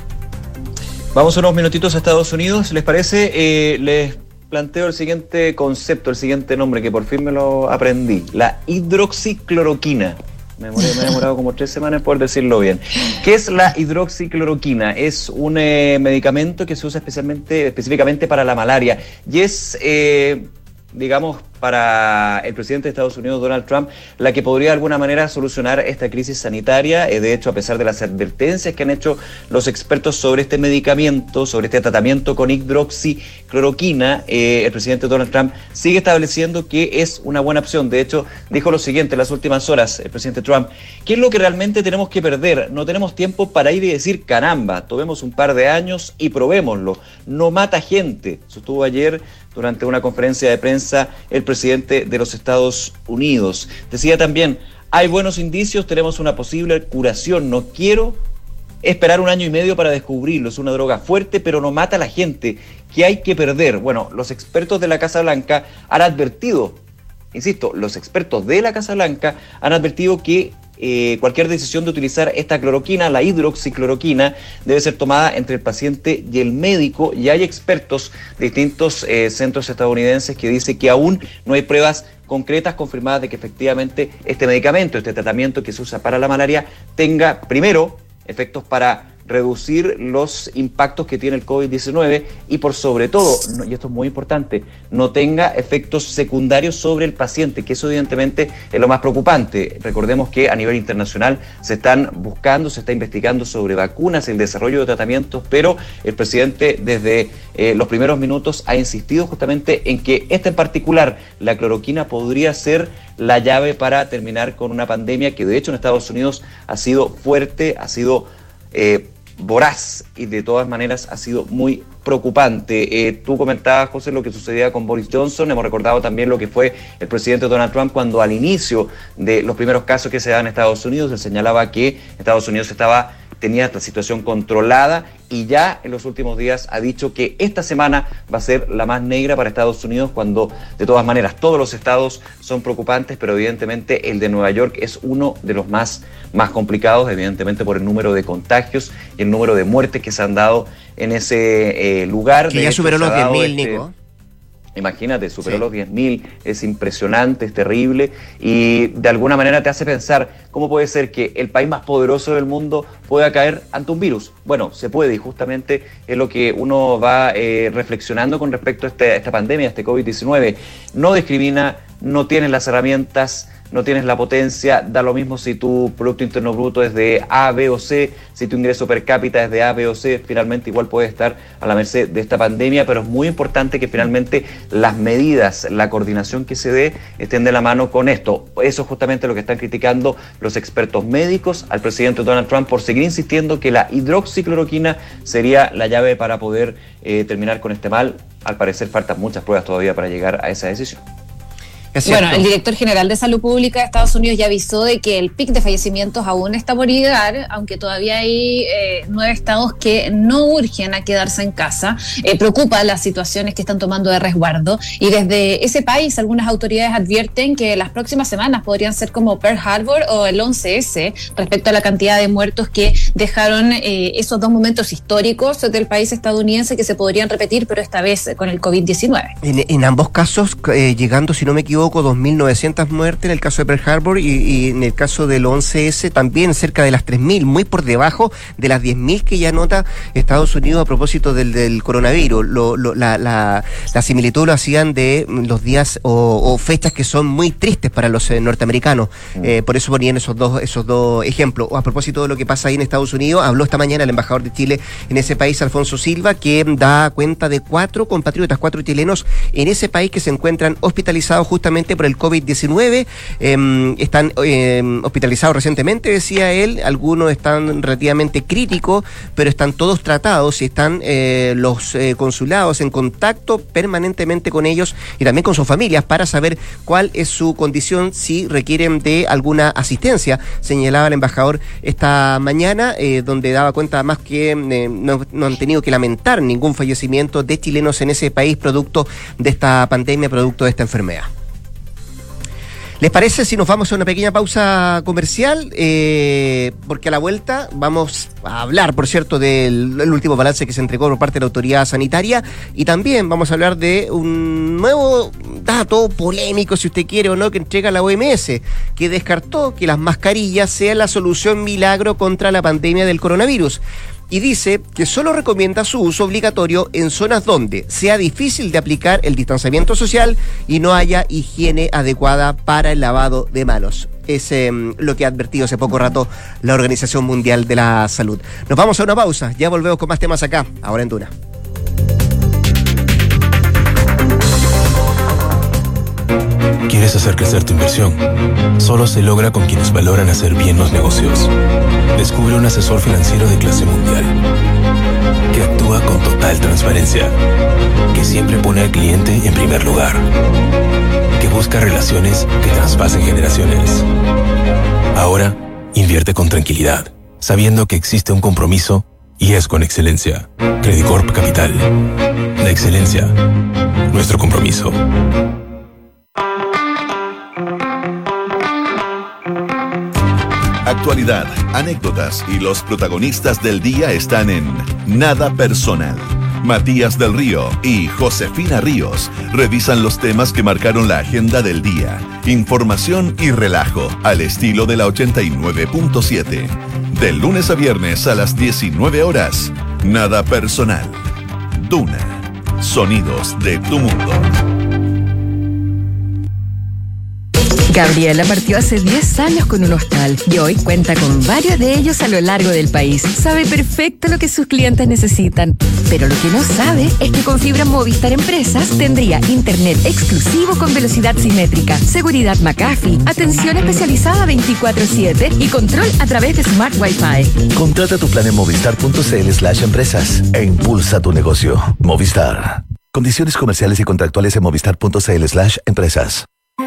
Vamos unos minutitos a Estados Unidos, ¿les parece? Eh, les planteo el siguiente concepto, el siguiente nombre, que por fin me lo aprendí. La hidroxicloroquina. Me, me he demorado como tres semanas por decirlo bien. ¿Qué es la hidroxicloroquina? Es un eh, medicamento que se usa especialmente, específicamente para la malaria. Y es, eh, digamos, para el presidente de Estados Unidos, Donald Trump, la que podría de alguna manera solucionar esta crisis sanitaria. Eh, de hecho, a pesar de las advertencias que han hecho los expertos sobre este medicamento, sobre este tratamiento con hidroxicloroquina, eh, el presidente Donald Trump sigue estableciendo que es una buena opción. De hecho, dijo lo siguiente en las últimas horas, el presidente Trump: ¿qué es lo que realmente tenemos que perder? No tenemos tiempo para ir y decir, caramba, tomemos un par de años y probémoslo. No mata gente. Sostuvo ayer durante una conferencia de prensa el presidente de los Estados Unidos. Decía también: hay buenos indicios, tenemos una posible curación, no quiero esperar un año y medio para descubrirlo, es una droga fuerte pero no mata a la gente, ¿qué hay que perder? Bueno, los expertos de la Casa Blanca han advertido, insisto, los expertos de la Casa Blanca han advertido que Eh, cualquier decisión de utilizar esta cloroquina, la hidroxicloroquina, debe ser tomada entre el paciente y el médico, y hay expertos de distintos eh, centros estadounidenses que dicen que aún no hay pruebas concretas confirmadas de que efectivamente este medicamento, este tratamiento que se usa para la malaria, tenga primero efectos para reducir los impactos que tiene el COVID diecinueve y por sobre todo, y esto es muy importante, no tenga efectos secundarios sobre el paciente, que eso evidentemente es lo más preocupante. Recordemos que a nivel internacional se están buscando, se está investigando sobre vacunas, el desarrollo de tratamientos, pero el presidente desde eh, los primeros minutos ha insistido justamente en que esta en particular, la cloroquina, podría ser la llave para terminar con una pandemia que de hecho en Estados Unidos ha sido fuerte, ha sido eh, voraz y de todas maneras ha sido muy preocupante. Eh, tú comentabas, José, lo que sucedía con Boris Johnson. Hemos recordado también lo que fue el presidente Donald Trump cuando al inicio de los primeros casos que se daban en Estados Unidos, él señalaba que Estados Unidos estaba tenía esta situación controlada, y ya en los últimos días ha dicho que esta semana va a ser la más negra para Estados Unidos, cuando de todas maneras todos los estados son preocupantes, pero evidentemente el de Nueva York es uno de los más, más complicados, evidentemente por el número de contagios y el número de muertes que se han dado en ese eh, lugar. Que ya superó los diez mil, Nico. Imagínate, superó sí. los diez mil, es impresionante, es terrible, y de alguna manera te hace pensar cómo puede ser que el país más poderoso del mundo pueda caer ante un virus. Bueno, se puede, y justamente es lo que uno va eh, reflexionando con respecto a, este, a esta pandemia, a este COVID diecinueve. No discrimina, no tienes las herramientas, no tienes la potencia, da lo mismo si tu Producto Interno Bruto es de A, B o C, si tu ingreso per cápita es de A, B o C, finalmente igual puede estar a la merced de esta pandemia, pero es muy importante que finalmente las medidas, la coordinación que se dé estén de la mano con esto. Eso es justamente lo que están criticando los expertos médicos al presidente Donald Trump por seguir insistiendo que la hidroxicloroquina sería la llave para poder eh, terminar con este mal. Al parecer faltan muchas pruebas todavía para llegar a esa decisión. Bueno, el director general de Salud Pública de Estados Unidos ya avisó de que el pic de fallecimientos aún está por llegar, aunque todavía hay eh, nueve estados que no urgen a quedarse en casa. Eh, preocupa las situaciones que están tomando de resguardo, y desde ese país algunas autoridades advierten que las próximas semanas podrían ser como Pearl Harbor o el once ese respecto a la cantidad de muertos que dejaron eh, esos dos momentos históricos del país estadounidense que se podrían repetir, pero esta vez con el covid diecinueve. En, en ambos casos, eh, llegando, si no me equivoco, dos mil novecientas muertes en el caso de Pearl Harbor y, y en el caso del once ese también cerca de las tres mil, muy por debajo de las diez mil que ya anota Estados Unidos a propósito del, del coronavirus. Lo, lo, la, la, la similitud lo hacían de los días o, o fechas que son muy tristes para los eh, norteamericanos. Mm. Eh, por eso ponían esos dos, esos dos ejemplos. A propósito de lo que pasa ahí en Estados Unidos, habló esta mañana el embajador de Chile en ese país, Alfonso Silva, que da cuenta de cuatro compatriotas, cuatro chilenos en ese país que se encuentran hospitalizados justamente por el covid diecinueve. Eh, están eh, hospitalizados recientemente, decía él. Algunos están relativamente críticos, pero están todos tratados y están eh, los eh, consulados en contacto permanentemente con ellos y también con sus familias para saber cuál es su condición, si requieren de alguna asistencia, señalaba el embajador esta mañana, eh, donde daba cuenta más que eh, no, no han tenido que lamentar ningún fallecimiento de chilenos en ese país producto de esta pandemia, producto de esta enfermedad. ¿Les parece si nos vamos a una pequeña pausa comercial? Eh, porque a la vuelta vamos a hablar, por cierto, del el último balance que se entregó por parte de la autoridad sanitaria, y también vamos a hablar de un nuevo dato polémico, si usted quiere o no, que entrega la O M S, que descartó que las mascarillas sean la solución milagro contra la pandemia del coronavirus. Y dice que solo recomienda su uso obligatorio en zonas donde sea difícil de aplicar el distanciamiento social y no haya higiene adecuada para el lavado de manos. Es eh, lo que ha advertido hace poco rato la Organización Mundial de la Salud. Nos vamos a una pausa, ya volvemos con más temas acá, ahora en Duna. ¿Quieres hacer crecer tu inversión? Solo se logra con quienes valoran hacer bien los negocios. Descubre un asesor financiero de clase mundial que actúa con total transparencia, que siempre pone al cliente en primer lugar, que busca relaciones que traspasen generaciones. Ahora, invierte con tranquilidad, sabiendo que existe un compromiso y es con excelencia. Credicorp Capital. La excelencia, nuestro compromiso. Actualidad, anécdotas y los protagonistas del día están en Nada Personal. Matías del Río y Josefina Ríos revisan los temas que marcaron la agenda del día. Información y relajo al estilo de la ochenta y nueve punto siete. De lunes a viernes a las diecinueve horas. Nada Personal. Duna. Sonidos de tu mundo. Gabriela partió hace diez años con un hostal y hoy cuenta con varios de ellos a lo largo del país. Sabe perfecto lo que sus clientes necesitan, pero lo que no sabe es que con fibra Movistar Empresas tendría internet exclusivo con velocidad simétrica, seguridad McAfee, atención especializada veinticuatro siete y control a través de Smart Wi-Fi. Contrata tu plan en movistar.cl slash empresas e impulsa tu negocio. Movistar. Condiciones comerciales y contractuales en movistar.cl slash empresas.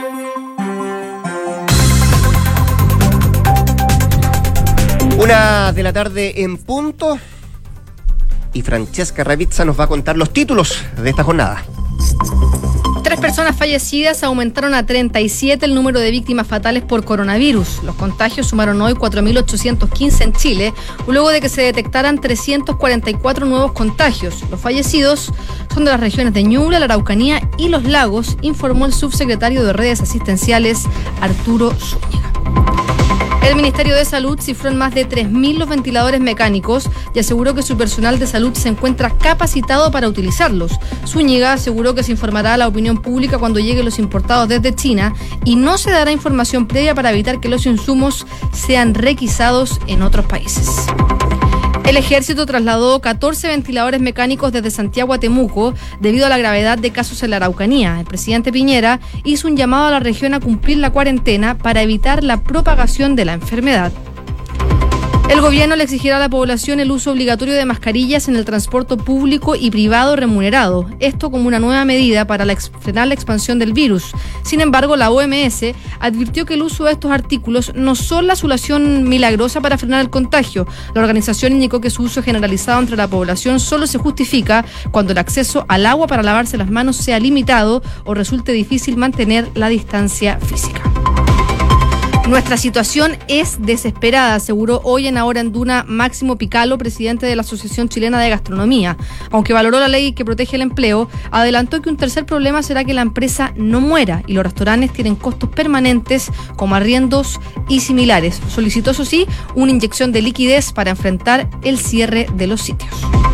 Una de la tarde en punto, y Francesca Ravizza nos va a contar los títulos de esta jornada. Tres personas fallecidas, aumentaron a treinta y siete el número de víctimas fatales por coronavirus. Los contagios sumaron hoy cuatro mil ochocientos quince en Chile, luego de que se detectaran trescientos cuarenta y cuatro nuevos contagios. Los fallecidos son de las regiones de Ñuble, la Araucanía y Los Lagos, informó el subsecretario de Redes Asistenciales, Arturo Zúñiga. El Ministerio de Salud cifró en más de tres mil los ventiladores mecánicos y aseguró que su personal de salud se encuentra capacitado para utilizarlos. Zúñiga aseguró que se informará a la opinión pública cuando lleguen los importados desde China y no se dará información previa para evitar que los insumos sean requisados en otros países. El Ejército trasladó catorce ventiladores mecánicos desde Santiago a Temuco debido a la gravedad de casos en la Araucanía. El presidente Piñera hizo un llamado a la región a cumplir la cuarentena para evitar la propagación de la enfermedad. El gobierno le exigirá a la población el uso obligatorio de mascarillas en el transporte público y privado remunerado. Esto como una nueva medida para la ex- frenar la expansión del virus. Sin embargo, la O M S advirtió que el uso de estos artículos no son la solución milagrosa para frenar el contagio. La organización indicó que su uso generalizado entre la población solo se justifica cuando el acceso al agua para lavarse las manos sea limitado o resulte difícil mantener la distancia física. Nuestra situación es desesperada, aseguró hoy en Ahora en Duna Máximo Picalo, presidente de la Asociación Chilena de Gastronomía. Aunque valoró la ley que protege el empleo, adelantó que un tercer problema será que la empresa no muera y los restaurantes tienen costos permanentes como arriendos y similares. Solicitó, eso sí, una inyección de liquidez para enfrentar el cierre de los sitios.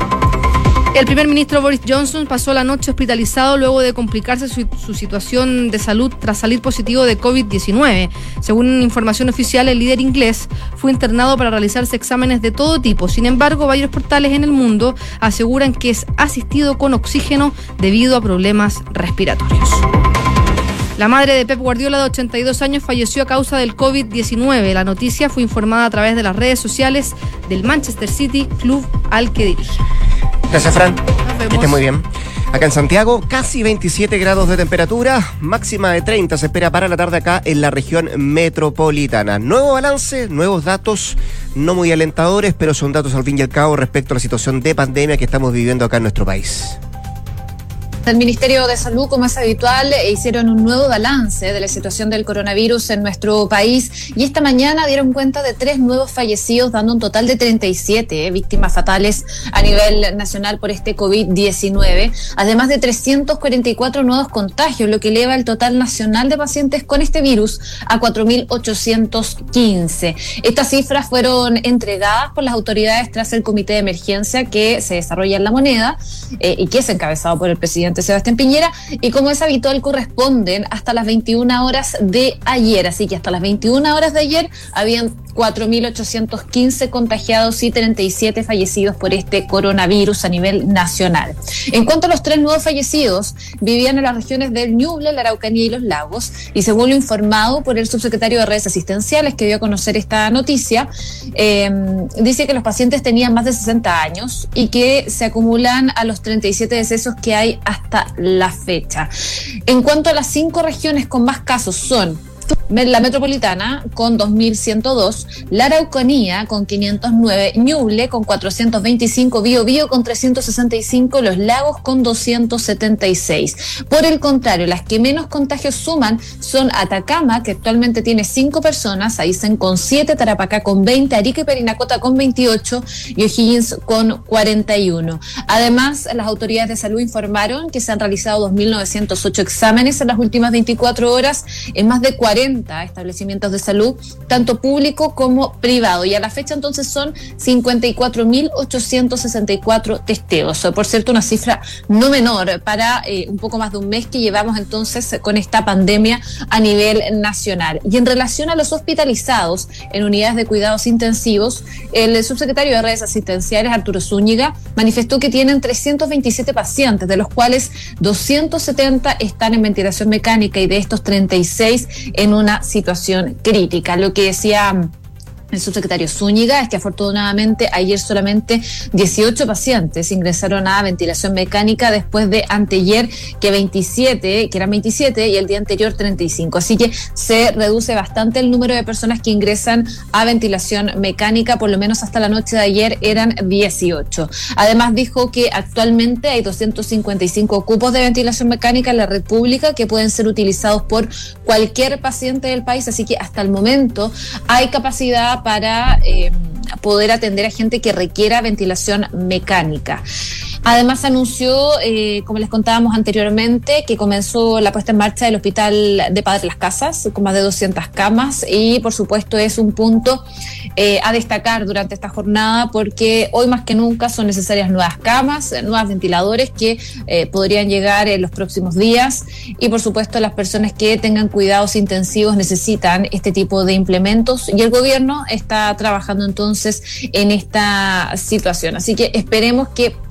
El primer ministro Boris Johnson pasó la noche hospitalizado luego de complicarse su, su situación de salud tras salir positivo de covid diecinueve. Según información oficial, el líder inglés fue internado para realizarse exámenes de todo tipo. Sin embargo, varios portales en el mundo aseguran que es asistido con oxígeno debido a problemas respiratorios. La madre de Pep Guardiola, de ochenta y dos años, falleció a causa del covid diecinueve. La noticia fue informada a través de las redes sociales del Manchester City, club al que dirige. Gracias, Fran. Que esté muy bien. Acá en Santiago, casi veintisiete grados de temperatura, máxima de treinta se espera para la tarde acá en la región metropolitana. Nuevo balance, nuevos datos, no muy alentadores, pero son datos al fin y al cabo respecto a la situación de pandemia que estamos viviendo acá en nuestro país. El Ministerio de Salud, como es habitual, hicieron un nuevo balance de la situación del coronavirus en nuestro país y esta mañana dieron cuenta de tres nuevos fallecidos, dando un total de treinta y siete eh, víctimas fatales a nivel nacional por este covid diecinueve, además de trescientos cuarenta y cuatro nuevos contagios, lo que eleva el total nacional de pacientes con este virus a cuatro mil ochocientos quince. Estas cifras fueron entregadas por las autoridades tras el comité de emergencia que se desarrolla en La Moneda eh, y que es encabezado por el presidente Sebastián Piñera, y como es habitual corresponden hasta las veintiuna horas de ayer, así que hasta las veintiuna horas de ayer habían cuatro mil ochocientos quince contagiados y treinta y siete fallecidos por este coronavirus a nivel nacional. En cuanto a los tres nuevos fallecidos, vivían en las regiones del Ñuble, la Araucanía y los Lagos, y según lo informado por el subsecretario de Redes Asistenciales que dio a conocer esta noticia, eh, dice que los pacientes tenían más de sesenta años y que se acumulan a los treinta y siete decesos que hay hasta la fecha. En cuanto a las cinco regiones con más casos son la metropolitana con dos mil ciento dos, la Araucanía con quinientos nueve, Ñuble con cuatrocientos veinticinco, Biobío con trescientos sesenta y cinco, Los Lagos con doscientos setenta y seis. Por el contrario, las que menos contagios suman son Atacama, que actualmente tiene cinco personas, Aysén con siete, Tarapacá con veinte, Arica y Parinacota con veintiocho y O'Higgins con cuarenta y uno. Además, las autoridades de salud informaron que se han realizado dos mil novecientos ocho exámenes en las últimas veinticuatro horas en más de cuarenta establecimientos de salud, tanto público como privado, y a la fecha entonces son cincuenta y cuatro mil ochocientos sesenta y cuatro testeos. Por cierto, una cifra no menor para eh, un poco más de un mes que llevamos entonces con esta pandemia a nivel nacional. Y en relación a los hospitalizados en unidades de cuidados intensivos, el subsecretario de Redes Asistenciales, Arturo Zúñiga, manifestó que tienen trescientos veintisiete pacientes, de los cuales doscientos setenta están en ventilación mecánica y de estos treinta y seis en una situación crítica. Lo que decía el subsecretario Zúñiga es que afortunadamente ayer solamente dieciocho pacientes ingresaron a ventilación mecánica después de anteayer que veintisiete, que eran veintisiete y el día anterior treinta y cinco. Así que se reduce bastante el número de personas que ingresan a ventilación mecánica, por lo menos hasta la noche de ayer eran dieciocho. Además dijo que actualmente hay doscientos cincuenta y cinco cupos de ventilación mecánica en la red pública que pueden ser utilizados por cualquier paciente del país, así que hasta el momento hay capacidad para eh, poder atender a gente que requiera ventilación mecánica. Además anunció, eh, como les contábamos anteriormente, que comenzó la puesta en marcha del Hospital de Padre Las Casas, con más de doscientas camas, y por supuesto es un punto eh, a destacar durante esta jornada, porque hoy más que nunca son necesarias nuevas camas, nuevos ventiladores que eh, podrían llegar en los próximos días, y por supuesto las personas que tengan cuidados intensivos necesitan este tipo de implementos, y el gobierno está trabajando entonces en esta situación. Así que esperemos que próximamente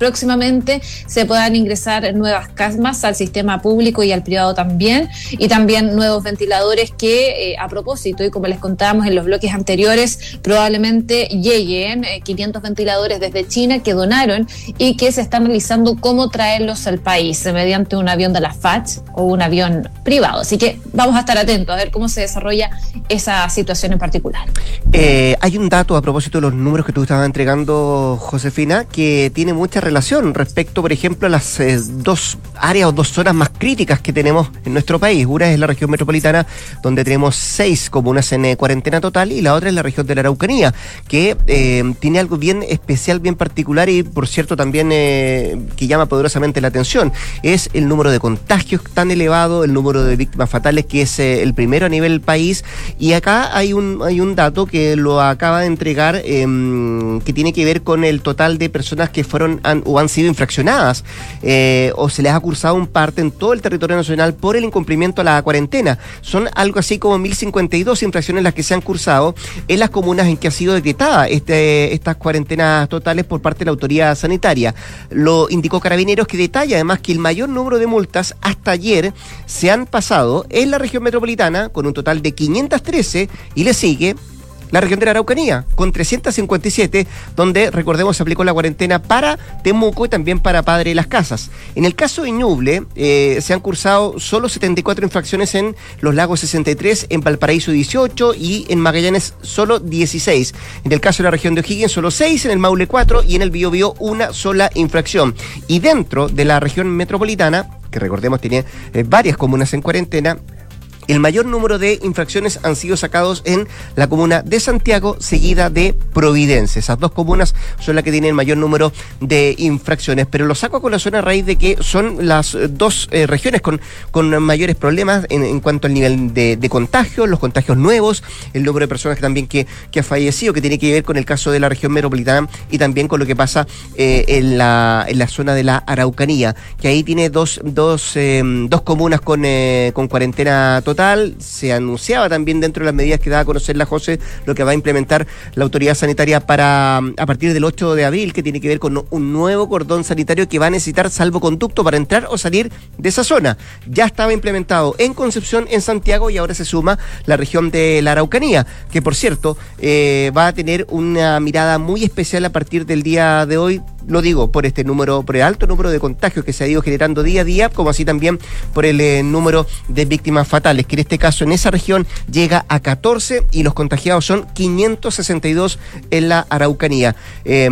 nuevamente se puedan ingresar nuevas camas al sistema público y al privado también, y también nuevos ventiladores que eh, a propósito, y como les contábamos en los bloques anteriores, probablemente lleguen eh, quinientos ventiladores desde China que donaron y que se están analizando cómo traerlos al país mediante un avión de la F A C o un avión privado. Así que vamos a estar atentos a ver cómo se desarrolla esa situación en particular. Eh, hay un dato a propósito de los números que tú estabas entregando, Josefina, que tiene mucha relación respecto, por ejemplo, a las eh, dos áreas o dos zonas más críticas que tenemos en nuestro país. Una es la región metropolitana, donde tenemos seis comunas en eh, cuarentena total, y la otra es la región de la Araucanía, que eh, tiene algo bien especial, bien particular y, por cierto, también eh, que llama poderosamente la atención. Es el número de contagios tan elevado, el número de víctimas fatales, que es eh, el primero a nivel país. Y acá hay un hay un dato que lo acaba de entregar, eh, que tiene que ver con el total de personas que fueron han, o han sido infraccionadas eh, o se les ha cursado un parte en todo el territorio nacional por el incumplimiento a la cuarentena. Son algo así como mil cincuenta y dos infracciones las que se han cursado en las comunas en que ha sido decretada este, estas cuarentenas totales por parte de la autoridad sanitaria. Lo indicó Carabineros, que detalla además que el mayor número de multas hasta ayer se han pasado en la región metropolitana, con un total de quinientas trece, y le sigue la región de la Araucanía, con trescientas cincuenta y siete, donde, recordemos, se aplicó la cuarentena para Temuco y también para Padre Las Casas. En el caso de Ñuble, eh, se han cursado solo setenta y cuatro infracciones en Los Lagos, sesenta y tres, en Valparaíso dieciocho y en Magallanes solo dieciséis. En el caso de la región de O'Higgins, solo seis, en el Maule cuatro y en el Biobío una sola infracción. Y dentro de la región metropolitana, que recordemos tiene eh, varias comunas en cuarentena, el mayor número de infracciones han sido sacados en la comuna de Santiago, seguida de Providencia. Esas dos comunas son las que tienen el mayor número de infracciones, pero lo saco a colación a raíz de que son las dos eh, regiones con, con mayores problemas en, en cuanto al nivel de, de contagio, los contagios nuevos, el número de personas que también que, que ha fallecido, que tiene que ver con el caso de la región metropolitana y también con lo que pasa eh, en, la, en la zona de la Araucanía, que ahí tiene dos, dos, eh, dos comunas con, eh, con cuarentena total. Se anunciaba también dentro de las medidas que daba a conocer la José lo que va a implementar la autoridad sanitaria para a partir del ocho de abril, que tiene que ver con un nuevo cordón sanitario que va a necesitar salvoconducto para entrar o salir de esa zona. Ya estaba implementado en Concepción, en Santiago, y ahora se suma la región de la Araucanía, que por cierto eh, va a tener una mirada muy especial a partir del día de hoy. Lo digo por este número, por el alto número de contagios que se ha ido generando día a día, como así también por el eh, número de víctimas fatales, que en este caso en esa región llega a catorce y los contagiados son quinientos sesenta y dos en la Araucanía. Eh,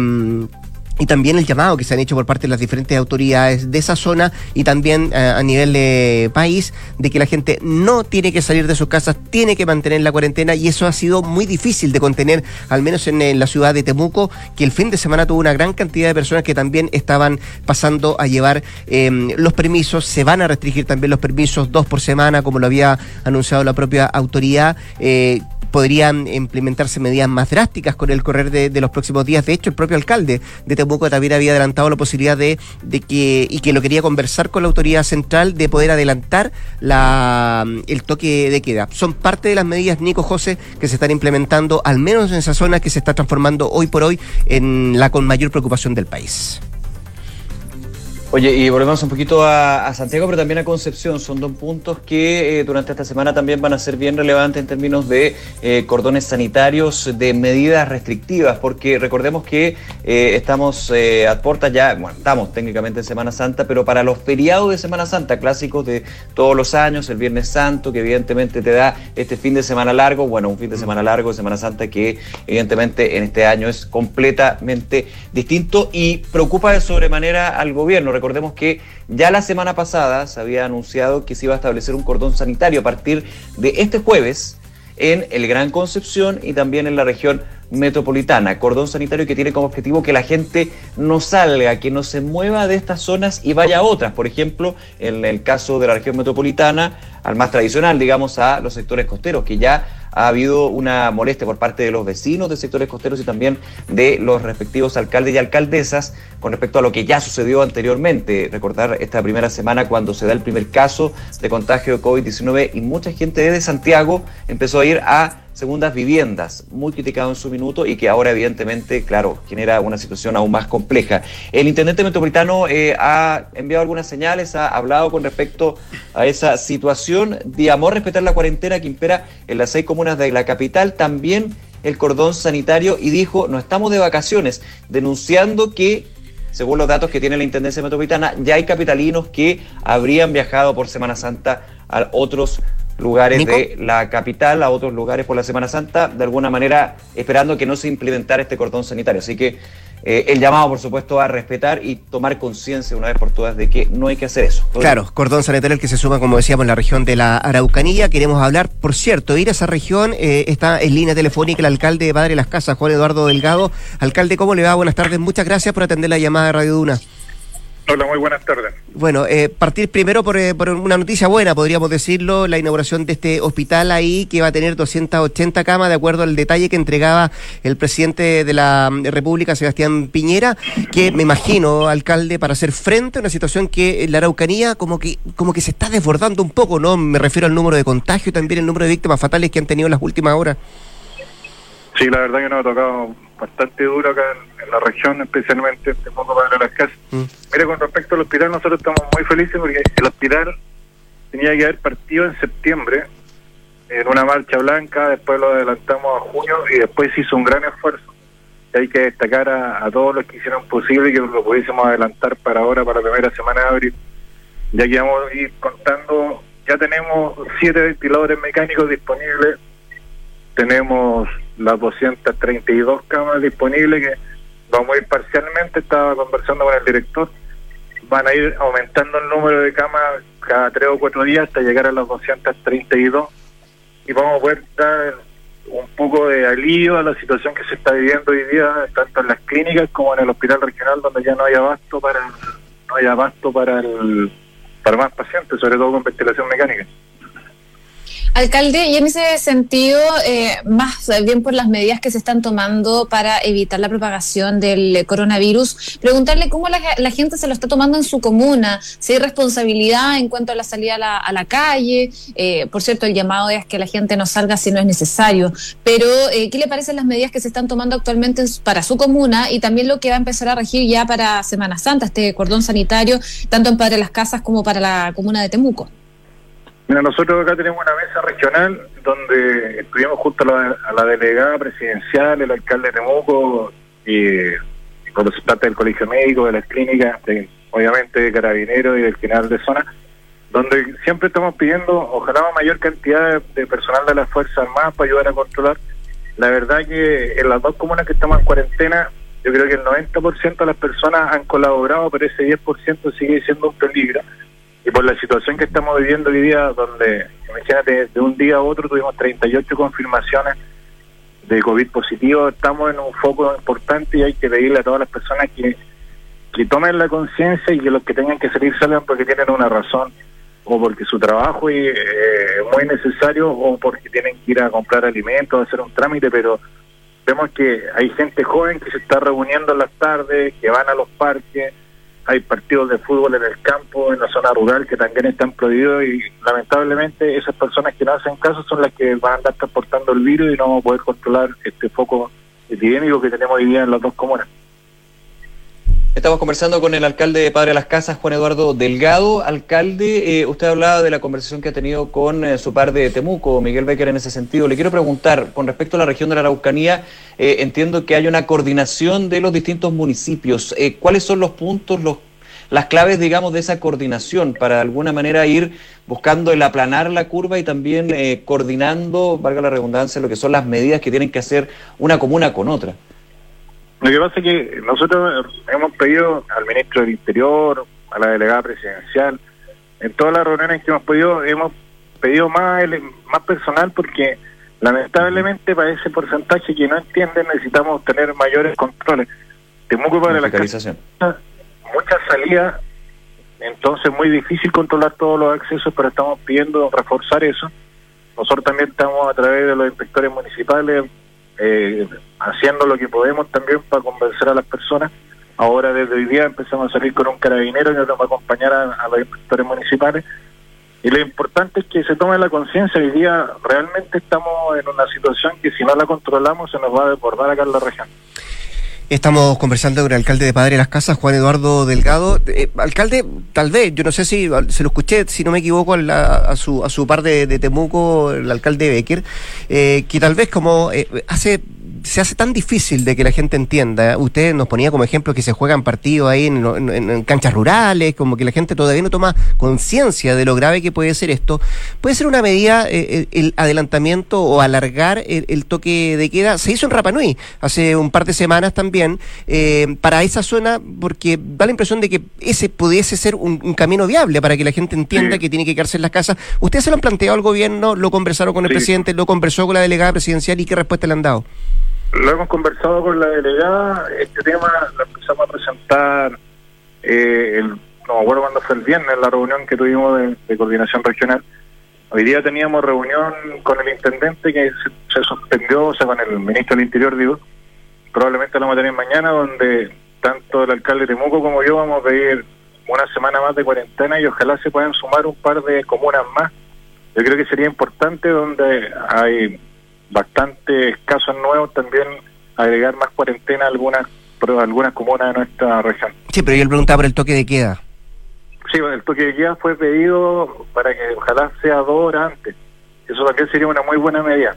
Y también el llamado que se han hecho por parte de las diferentes autoridades de esa zona y también eh, a nivel de país, de que la gente no tiene que salir de sus casas, tiene que mantener la cuarentena, y eso ha sido muy difícil de contener, al menos en, en la ciudad de Temuco, que el fin de semana tuvo una gran cantidad de personas que también estaban pasando a llevar eh, los permisos. Se van a restringir también los permisos, dos por semana, como lo había anunciado la propia autoridad. eh, Podrían implementarse medidas más drásticas con el correr de, de los próximos días. De hecho, el propio alcalde de Temuco también había adelantado la posibilidad de, de que, y que lo quería conversar con la autoridad central, de poder adelantar la, el toque de queda. Son parte de las medidas, Nico, José, que se están implementando, al menos en esa zona que se está transformando hoy por hoy en la con mayor preocupación del país. Oye, y volvemos un poquito a, a Santiago, pero también a Concepción. Son dos puntos que eh, durante esta semana también van a ser bien relevantes en términos de eh, cordones sanitarios, de medidas restrictivas, porque recordemos que eh, estamos eh, a puertas ya, bueno, estamos técnicamente en Semana Santa, pero para los feriados de Semana Santa, clásicos de todos los años, el Viernes Santo, que evidentemente te da este fin de semana largo, bueno, un fin de semana largo de Semana Santa que evidentemente en este año es completamente distinto y preocupa de sobremanera al gobierno. Recordemos que ya la semana pasada se había anunciado que se iba a establecer un cordón sanitario a partir de este jueves en el Gran Concepción y también en la región metropolitana. Cordón sanitario que tiene como objetivo que la gente no salga, que no se mueva de estas zonas y vaya a otras. Por ejemplo, en el caso de la región metropolitana, al más tradicional, digamos, a los sectores costeros, que ya ha habido una molestia por parte de los vecinos de sectores costeros y también de los respectivos alcaldes y alcaldesas con respecto a lo que ya sucedió anteriormente. Recordar esta primera semana cuando se da el primer caso de contagio de COVID diecinueve y mucha gente desde Santiago empezó a ir a segundas viviendas, muy criticado en su minuto y que ahora evidentemente, claro, genera una situación aún más compleja. El intendente metropolitano eh, ha enviado algunas señales, ha hablado con respecto a esa situación, llamó a respetar la cuarentena que impera en las seis comunas de la capital, también el cordón sanitario, y dijo, no estamos de vacaciones, denunciando que, según los datos que tiene la Intendencia Metropolitana, ya hay capitalinos que habrían viajado por Semana Santa a otros lugares ¿Nico? de la capital, a otros lugares por la Semana Santa, de alguna manera esperando que no se implementara este cordón sanitario. Así que eh, el llamado, por supuesto, a respetar y tomar conciencia una vez por todas de que no hay que hacer eso. Claro, cordón sanitario el que se suma, como decíamos, en la región de la Araucanía. Queremos hablar, por cierto, ir a esa región, eh, está en línea telefónica el alcalde de Padre Las Casas, Juan Eduardo Delgado. Alcalde, ¿cómo le va? Buenas tardes, muchas gracias por atender la llamada de Radio Duna. Hola, muy buenas tardes. Bueno, eh, partir primero por, eh, por una noticia buena, podríamos decirlo, la inauguración de este hospital ahí que va a tener doscientas ochenta camas, de acuerdo al detalle que entregaba el presidente de la República, Sebastián Piñera, que me imagino, alcalde, para hacer frente a una situación que en la Araucanía como que como que se está desbordando un poco, ¿no? Me refiero al número de contagios y también el número de víctimas fatales que han tenido en las últimas horas. Sí, la verdad que nos ha tocado bastante duro acá en, en la región, especialmente en Temuco, Padre Las Casas. Mm. Mira, con respecto al hospital, nosotros estamos muy felices porque el hospital tenía que haber partido en septiembre en una marcha blanca, después lo adelantamos a junio y después se hizo un gran esfuerzo. Y hay que destacar a, a todos los que hicieron posible que lo pudiésemos adelantar para ahora, para la primera semana de abril. Ya que vamos a ir contando, ya tenemos siete ventiladores mecánicos disponibles, tenemos las doscientas treinta y dos camas disponibles que vamos a ir parcialmente, estaba conversando con el director, van a ir aumentando el número de camas cada tres o cuatro días hasta llegar a las doscientas treinta y dos y vamos a poder dar un poco de alivio a la situación que se está viviendo hoy día, tanto en las clínicas como en el hospital regional, donde ya no hay abasto para no hay abasto para el para más pacientes, sobre todo con ventilación mecánica. Alcalde, y en ese sentido, eh, más bien por las medidas que se están tomando para evitar la propagación del coronavirus, preguntarle cómo la, la gente se lo está tomando en su comuna, si hay responsabilidad en cuanto a la salida a la, a la calle. Eh, por cierto, el llamado es que la gente no salga si no es necesario, pero eh, ¿qué le parecen las medidas que se están tomando actualmente para su comuna y también lo que va a empezar a regir ya para Semana Santa, este cordón sanitario, tanto en Padre Las Casas como para la comuna de Temuco? Mira, nosotros acá tenemos una mesa regional donde estuvimos junto a la, a la delegada presidencial, el alcalde de Temuco y representantes del colegio médico, de las clínicas, de, obviamente de Carabineros y del general de zona, donde siempre estamos pidiendo, ojalá una mayor cantidad de, de personal de las Fuerzas Armadas para ayudar a controlar. La verdad que en las dos comunas que estamos en cuarentena, yo creo que el noventa por ciento de las personas han colaborado, pero ese diez por ciento sigue siendo un peligro. Y por la situación que estamos viviendo hoy día, donde, imagínate, de un día a otro tuvimos treinta y ocho confirmaciones de COVID positivo, estamos en un foco importante y hay que pedirle a todas las personas que, que tomen la conciencia y que los que tengan que salir salgan porque tienen una razón, o porque su trabajo es eh, muy necesario, o porque tienen que ir a comprar alimentos, a hacer un trámite, pero vemos que hay gente joven que se está reuniendo en las tardes, que van a los parques, hay partidos de fútbol en el campo, en la zona rural, que también están prohibidos y lamentablemente esas personas que no hacen caso son las que van a andar transportando el virus y no vamos a poder controlar este foco epidémico que tenemos hoy día en las dos comunas. Estamos conversando con el alcalde de Padre Las Casas, Juan Eduardo Delgado. Alcalde, eh, usted hablaba de la conversación que ha tenido con eh, su par de Temuco, Miguel Becker, en ese sentido. Le quiero preguntar, con respecto a la región de la Araucanía, eh, entiendo que hay una coordinación de los distintos municipios. Eh, ¿Cuáles son los puntos, los, las claves, digamos, de esa coordinación para de alguna manera ir buscando el aplanar la curva y también eh, coordinando, valga la redundancia, lo que son las medidas que tienen que hacer una comuna con otra? Lo que pasa es que nosotros hemos pedido al ministro del Interior, a la delegada presidencial, en todas las reuniones que hemos pedido, hemos pedido más, más personal porque lamentablemente para ese porcentaje que no entienden necesitamos tener mayores controles. Temuco para la fiscalización. Muchas salidas, entonces muy difícil controlar todos los accesos, pero estamos pidiendo reforzar eso. Nosotros también estamos a través de los inspectores municipales Eh, haciendo lo que podemos también para convencer a las personas. Ahora desde hoy día empezamos a salir con un carabinero que nos va a acompañar a, a los inspectores municipales Y lo importante es que se tome la conciencia. Hoy día realmente estamos en una situación que si no la controlamos se nos va a desbordar acá en la región. Estamos conversando con el alcalde de Padre Las Casas, Juan Eduardo Delgado. Eh, alcalde, tal vez, yo no sé si se lo escuché, si no me equivoco, a, la, a su a su par de, de Temuco, el alcalde Becker, eh, que tal vez como eh, hace se hace tan difícil de que la gente entienda. Usted nos ponía como ejemplo que se juegan partidos ahí en, en, en canchas rurales, como que la gente todavía no toma conciencia de lo grave que puede ser esto. ¿Puede ser una medida eh, el adelantamiento o alargar el, el toque de queda? Se hizo en Rapa Nui hace un par de semanas también, eh, para esa zona, porque da la impresión de que ese pudiese ser un, un camino viable para que la gente entienda sí. que tiene que quedarse en las casas. ¿Ustedes se lo han planteado al gobierno? ¿Lo conversaron con el sí. presidente? ¿Lo conversó con la delegada presidencial? ¿Y qué respuesta le han dado? Lo hemos conversado con la delegada. Este tema lo empezamos a presentar, eh, el, no me acuerdo cuándo fue el viernes, la reunión que tuvimos de, de coordinación regional. Hoy día teníamos reunión con el intendente que se, se suspendió, o sea, con el ministro del Interior, digo. Probablemente lo vamos a tener mañana, donde tanto el alcalde de Temuco como yo vamos a pedir una semana más de cuarentena y ojalá se puedan sumar un par de comunas más. Yo creo que sería importante, donde hay bastantes casos nuevos, también agregar más cuarentena a algunas, algunas comunas de nuestra región. Sí, pero yo le preguntaba por el toque de queda. Sí, bueno, el toque de queda fue pedido para que ojalá sea dos horas antes. Eso también sería una muy buena medida.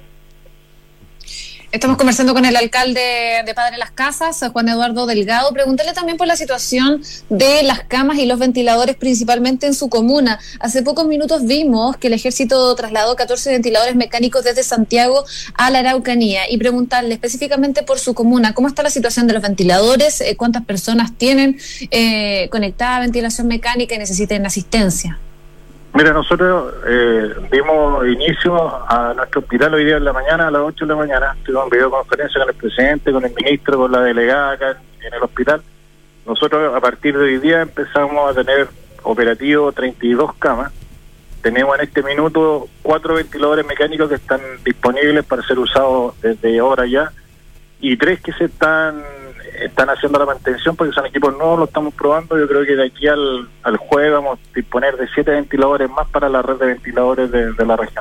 Estamos conversando con el alcalde de Padre Las Casas, Juan Eduardo Delgado. Preguntarle también por la situación de las camas y los ventiladores, principalmente en su comuna. Hace pocos minutos vimos que el ejército trasladó catorce ventiladores mecánicos desde Santiago a la Araucanía. Y preguntarle específicamente por su comuna, ¿cómo está la situación de los ventiladores? ¿Cuántas personas tienen eh, conectada a ventilación mecánica y necesitan asistencia? Mira, nosotros eh, dimos inicio a nuestro hospital hoy día en la mañana, a las ocho de la mañana. Tuvimos una videoconferencia con el presidente, con el ministro, con la delegada acá en el hospital. Nosotros a partir de hoy día empezamos a tener operativo treinta y dos camas. Tenemos en este minuto cuatro ventiladores mecánicos que están disponibles para ser usados desde ahora ya, y tres que se están están haciendo la mantención porque son equipos nuevos, lo estamos probando. Yo creo que de aquí al, al jueves vamos a disponer de siete ventiladores más para la red de ventiladores de, de la región.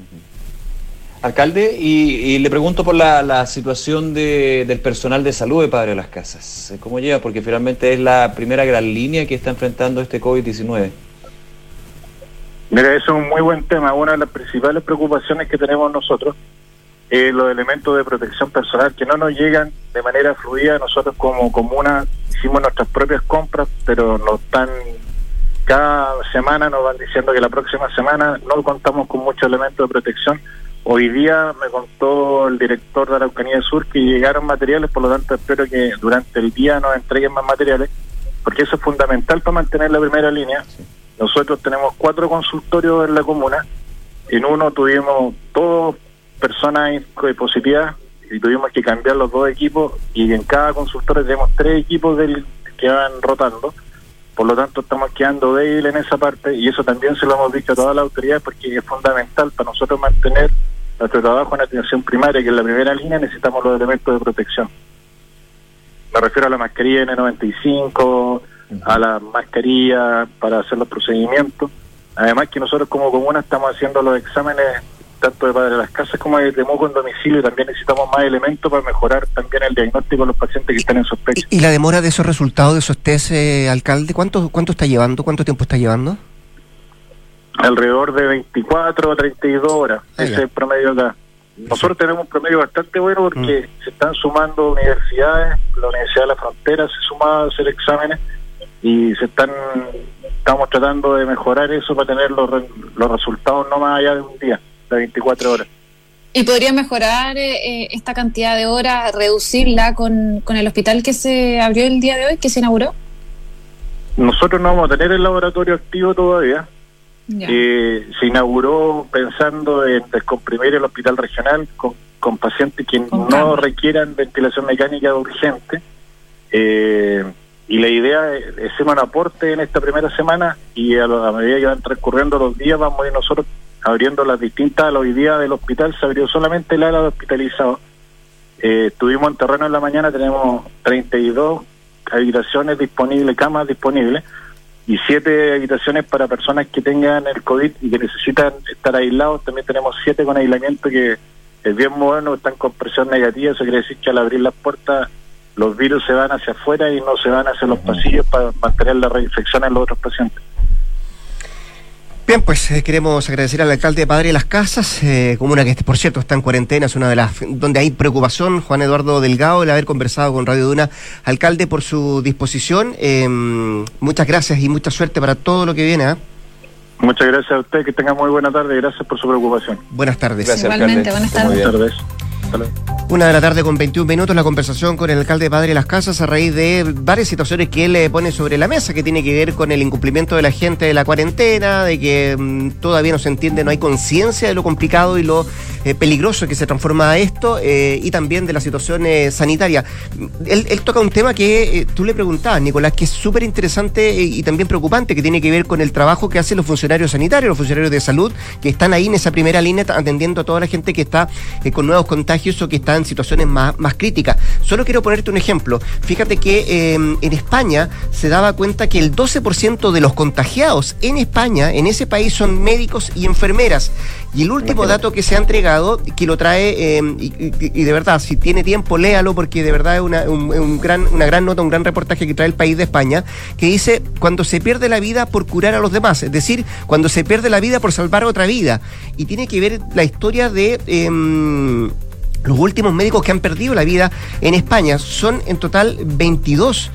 Alcalde, y, y le pregunto por la, la situación de, del personal de salud de Padre Las Casas. ¿Cómo lleva? Porque finalmente es la primera gran línea que está enfrentando este COVID diecinueve. Mira, eso es un muy buen tema. Una de las principales preocupaciones que tenemos nosotros Eh, los elementos de protección personal que no nos llegan de manera fluida. Nosotros como comuna hicimos nuestras propias compras, pero nos están, cada semana nos van diciendo que la próxima semana no contamos con muchos elementos de protección. Hoy día me contó el director de Araucanía Sur que llegaron materiales, por lo tanto espero que durante el día nos entreguen más materiales, porque eso es fundamental para mantener la primera línea. Nosotros tenemos cuatro consultorios en la comuna. En uno tuvimos todos personas positivas y tuvimos que cambiar los dos equipos, y en cada consultorio tenemos tres equipos del, que van rotando. Por lo tanto estamos quedando débiles en esa parte, y eso también se lo hemos dicho a todas las autoridades, porque es fundamental para nosotros mantener nuestro trabajo en atención primaria, que en la primera línea necesitamos los elementos de protección. Me refiero a la mascarilla N noventa y cinco, uh-huh. a la mascarilla para hacer los procedimientos. Además que nosotros como comuna estamos haciendo los exámenes tanto de Padre Las Casas como de Temuco en domicilio, y también necesitamos más elementos para mejorar también el diagnóstico de los pacientes que están en sospecha. ¿Y la demora de esos resultados de esos test, eh, alcalde, cuánto cuánto está llevando? ¿Cuánto tiempo está llevando? Alrededor de veinticuatro a treinta y dos horas, ah, ese ya. es el promedio acá. Nosotros tenemos un promedio bastante bueno porque mm. se están sumando universidades, la Universidad de la Frontera se suma a hacer exámenes, y se están estamos tratando de mejorar eso para tener los, los resultados no más allá de un día, de veinticuatro horas. ¿Y podría mejorar eh, esta cantidad de horas, reducirla con, con el hospital que se abrió el día de hoy, que se inauguró? Nosotros no vamos a tener el laboratorio activo todavía. Eh, se inauguró pensando en descomprimir el hospital regional con, con pacientes que con no cambio. requieran ventilación mecánica urgente. Eh, y la idea es, es hacer un aporte en esta primera semana, y a, lo, a medida que van transcurriendo los días vamos a ir nosotros abriendo las distintas. Hoy día del hospital se abrió solamente el ala de hospitalizados. Eh, estuvimos en terreno en la mañana, tenemos treinta y dos habitaciones disponibles, camas disponibles, y siete habitaciones para personas que tengan el COVID y que necesitan estar aislados. También tenemos siete con aislamiento, que es bien moderno, están con presión negativa. Eso quiere decir que al abrir las puertas los virus se van hacia afuera y no se van hacia los pasillos para mantener la reinfección en los otros pacientes. Bien, pues eh, queremos agradecer al alcalde de Padre de las Casas, eh, comuna que por cierto está en cuarentena, es una de las donde hay preocupación, Juan Eduardo Delgado, el haber conversado con Radio Duna. Alcalde, por su disposición, eh, muchas gracias y mucha suerte para todo lo que viene. ¿eh? Muchas gracias a usted, que tenga muy buena tarde y gracias por su preocupación. Buenas tardes. Gracias, igualmente, buenas tardes. Buenas tardes. Una de la tarde con veintiún minutos, la conversación con el alcalde de Padre de las Casas a raíz de varias situaciones que él le pone sobre la mesa, que tiene que ver con el incumplimiento de la gente de la cuarentena, de que mmm, todavía no se entiende, no hay conciencia de lo complicado y lo eh, peligroso que se transforma esto, eh, y también de la situación eh, sanitaria. Él, él toca un tema que eh, tú le preguntabas, Nicolás, que es súper interesante eh, y también preocupante, que tiene que ver con el trabajo que hacen los funcionarios sanitarios, los funcionarios de salud, que están ahí en esa primera línea atendiendo a toda la gente que está eh, con nuevos contagios o que está en situaciones más, más críticas. Solo quiero ponerte un ejemplo. Fíjate que eh, en España se daba cuenta que el doce por ciento de los contagiados en España, en ese país, son médicos y enfermeras. Y el último dato que se ha entregado, que lo trae, eh, y, y, y de verdad, si tiene tiempo, léalo, porque de verdad es una, un, un gran, una gran nota, un gran reportaje que trae el País de España, que dice, cuando se pierde la vida por curar a los demás, es decir, cuando se pierde la vida por salvar otra vida. Y tiene que ver la historia de... Eh, los últimos médicos que han perdido la vida en España. Son en total veintidós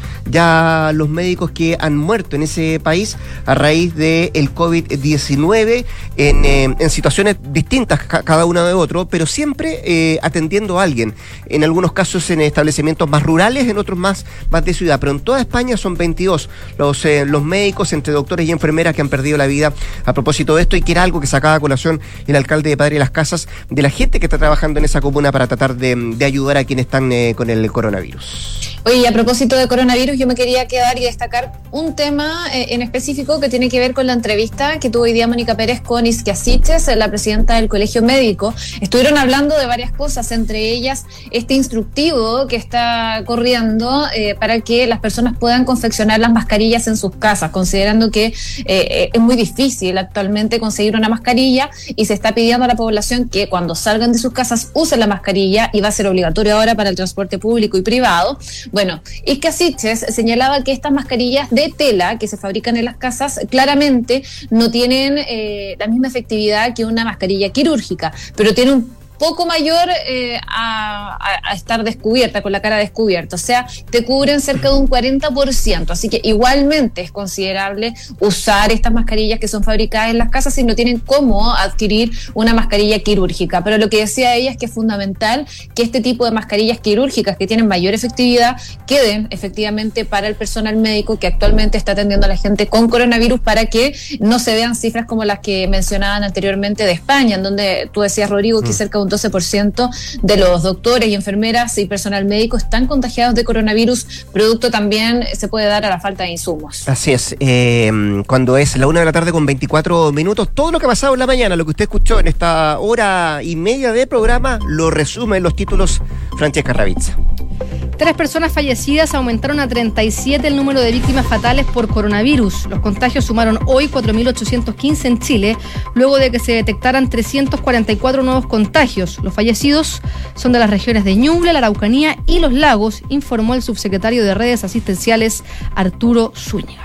ya los médicos que han muerto en ese país a raíz del COVID diecinueve en, eh, en situaciones distintas ca- cada uno de otro, pero siempre eh, atendiendo a alguien. En algunos casos en establecimientos más rurales, en otros más, más de ciudad, pero en toda España son veintidós los, eh, los médicos, entre doctores y enfermeras, que han perdido la vida a propósito de esto, y que era algo que sacaba a colación el alcalde de Padre de las Casas, de la gente que está trabajando en esa comuna para tratar de, de ayudar a quienes están eh, con el coronavirus. Oye, y a propósito de coronavirus, yo me quería quedar y destacar un tema eh, en específico que tiene que ver con la entrevista que tuvo hoy día Mónica Pérez con Isquia Siches, la presidenta del Colegio Médico. Estuvieron hablando de varias cosas, entre ellas este instructivo que está corriendo eh, para que las personas puedan confeccionar las mascarillas en sus casas, considerando que eh, es muy difícil actualmente conseguir una mascarilla, y se está pidiendo a la población que cuando salgan de sus casas usen la mascarilla, y va a ser obligatorio ahora para el transporte público y privado. Bueno, Isquia Siches señalaba que estas mascarillas de tela que se fabrican en las casas claramente no tienen eh, la misma efectividad que una mascarilla quirúrgica, pero tiene un poco mayor eh, a, a, a estar descubierta, con la cara descubierta, o sea, te cubren cerca de un cuarenta por ciento, así que igualmente es considerable usar estas mascarillas que son fabricadas en las casas si no tienen cómo adquirir una mascarilla quirúrgica. Pero lo que decía ella es que es fundamental que este tipo de mascarillas quirúrgicas que tienen mayor efectividad queden efectivamente para el personal médico que actualmente está atendiendo a la gente con coronavirus, para que no se vean cifras como las que mencionaban anteriormente de España, en donde tú decías, Rodrigo, que cerca de un doce por ciento de los doctores y enfermeras y personal médico están contagiados de coronavirus, producto también se puede dar a la falta de insumos. Así es, eh, cuando es la una de la tarde con veinticuatro minutos, todo lo que ha pasado en la mañana, lo que usted escuchó en esta hora y media de programa, lo resume en los títulos Francesca Ravizza. Tres personas fallecidas, aumentaron a treinta y siete el número de víctimas fatales por coronavirus. Los contagios sumaron hoy cuatro mil ochocientos quince en Chile, luego de que se detectaran trescientos cuarenta y cuatro nuevos contagios. Los fallecidos son de las regiones de Ñuble, la Araucanía y Los Lagos, informó el subsecretario de Redes Asistenciales, Arturo Zúñiga.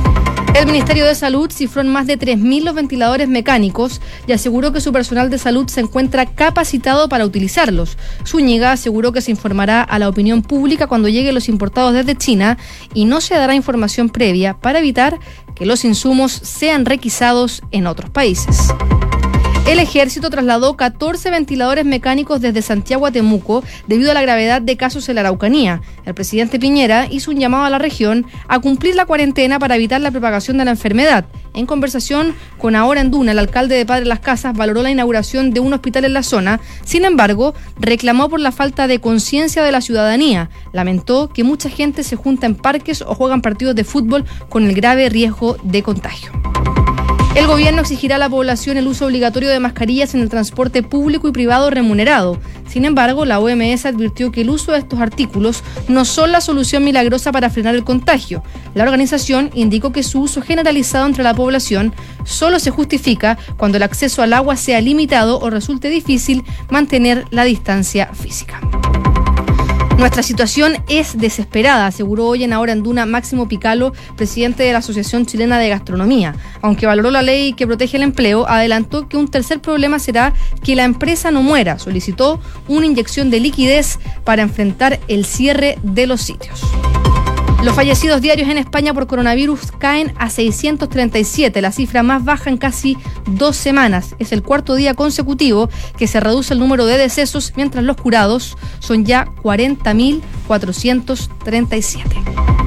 El Ministerio de Salud cifró en más de tres mil los ventiladores mecánicos y aseguró que su personal de salud se encuentra capacitado para utilizarlos. Zúñiga aseguró que se informará a la opinión pública cuando lleguen los importados desde China y no se dará información previa para evitar que los insumos sean requisados en otros países. El Ejército trasladó catorce ventiladores mecánicos desde Santiago a Temuco debido a la gravedad de casos en la Araucanía. El presidente Piñera hizo un llamado a la región a cumplir la cuarentena para evitar la propagación de la enfermedad. En conversación con Ahora en Duna, el alcalde de Padre Las Casas valoró la inauguración de un hospital en la zona. Sin embargo, reclamó por la falta de conciencia de la ciudadanía. Lamentó que mucha gente se junta en parques o juegan partidos de fútbol con el grave riesgo de contagio. El gobierno exigirá a la población el uso obligatorio de mascarillas en el transporte público y privado remunerado. Sin embargo, la O M S advirtió que el uso de estos artículos no son la solución milagrosa para frenar el contagio. La organización indicó que su uso generalizado entre la población solo se justifica cuando el acceso al agua sea limitado o resulte difícil mantener la distancia física. Nuestra situación es desesperada, aseguró hoy en Ahora en Duna Máximo Picalo, presidente de la Asociación Chilena de Gastronomía. Aunque valoró la ley que protege el empleo, adelantó que un tercer problema será que la empresa no muera. Solicitó una inyección de liquidez para enfrentar el cierre de los sitios. Los fallecidos diarios en España por coronavirus caen a seiscientos treinta y siete, la cifra más baja en casi dos semanas. Es el cuarto día consecutivo que se reduce el número de decesos, mientras los curados son ya cuarenta mil cuatrocientos treinta y siete.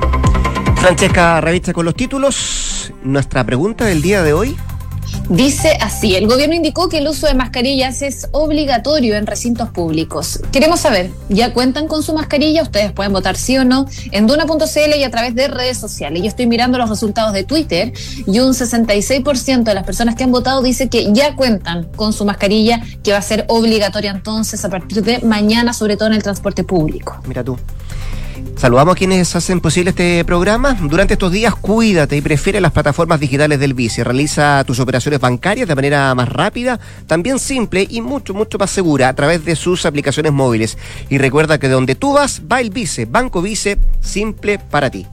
Francesca Ravizza con los títulos. Nuestra pregunta del día de hoy dice así: el gobierno indicó que el uso de mascarillas es obligatorio en recintos públicos. Queremos saber, ¿ya cuentan con su mascarilla? Ustedes pueden votar sí o no en duna punto c l y a través de redes sociales. Yo estoy mirando los resultados de Twitter y un sesenta y seis por ciento de las personas que han votado dice que ya cuentan con su mascarilla, que va a ser obligatoria entonces a partir de mañana, sobre todo en el transporte público. Mira tú. Saludamos a quienes hacen posible este programa. Durante estos días, cuídate y prefiere las plataformas digitales del Vice. Realiza tus operaciones bancarias de manera más rápida, también simple y mucho, mucho más segura a través de sus aplicaciones móviles. Y recuerda que de donde tú vas, va el Vice. Banco Vice, simple para ti.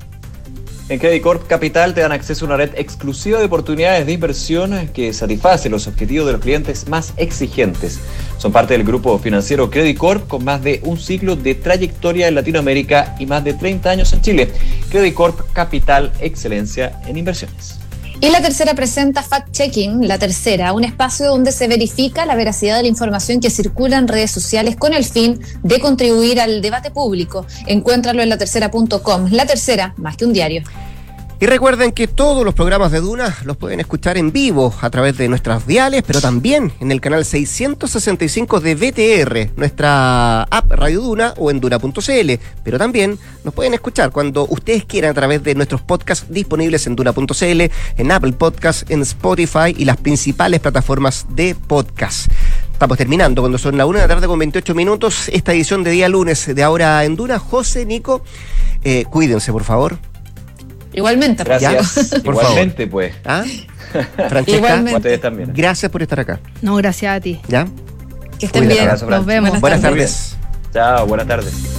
En Credit Corp Capital te dan acceso a una red exclusiva de oportunidades de inversión que satisface los objetivos de los clientes más exigentes. Son parte del grupo financiero Credit Corp, con más de un siglo de trayectoria en Latinoamérica y más de treinta años en Chile. Credit Corp Capital, excelencia en inversiones. Y la tercera presenta Fact Checking, la tercera, un espacio donde se verifica la veracidad de la información que circula en redes sociales con el fin de contribuir al debate público. Encuéntralo en la tercera punto com. La Tercera, más que un diario. Y recuerden que todos los programas de Duna los pueden escuchar en vivo a través de nuestras diales, pero también en el canal seiscientos sesenta y cinco de V T R, nuestra app Radio Duna, o en duna punto c l. Pero también nos pueden escuchar cuando ustedes quieran a través de nuestros podcasts disponibles en duna punto c l, en Apple Podcasts, en Spotify y las principales plataformas de podcast. Estamos terminando cuando son la una de la tarde con veintiocho minutos esta edición de día lunes de Ahora en Duna. José, Nico, eh, cuídense por favor. Igualmente, gracias. Por Igualmente, favor. pues. ¿Ah? Francesca, Igualmente. Ustedes también. Gracias por estar acá. No, gracias a ti. ¿Ya? Que estén Cuídate. bien. Abrazo, Nos vemos. Buenas tardes. Chao, buenas tardes.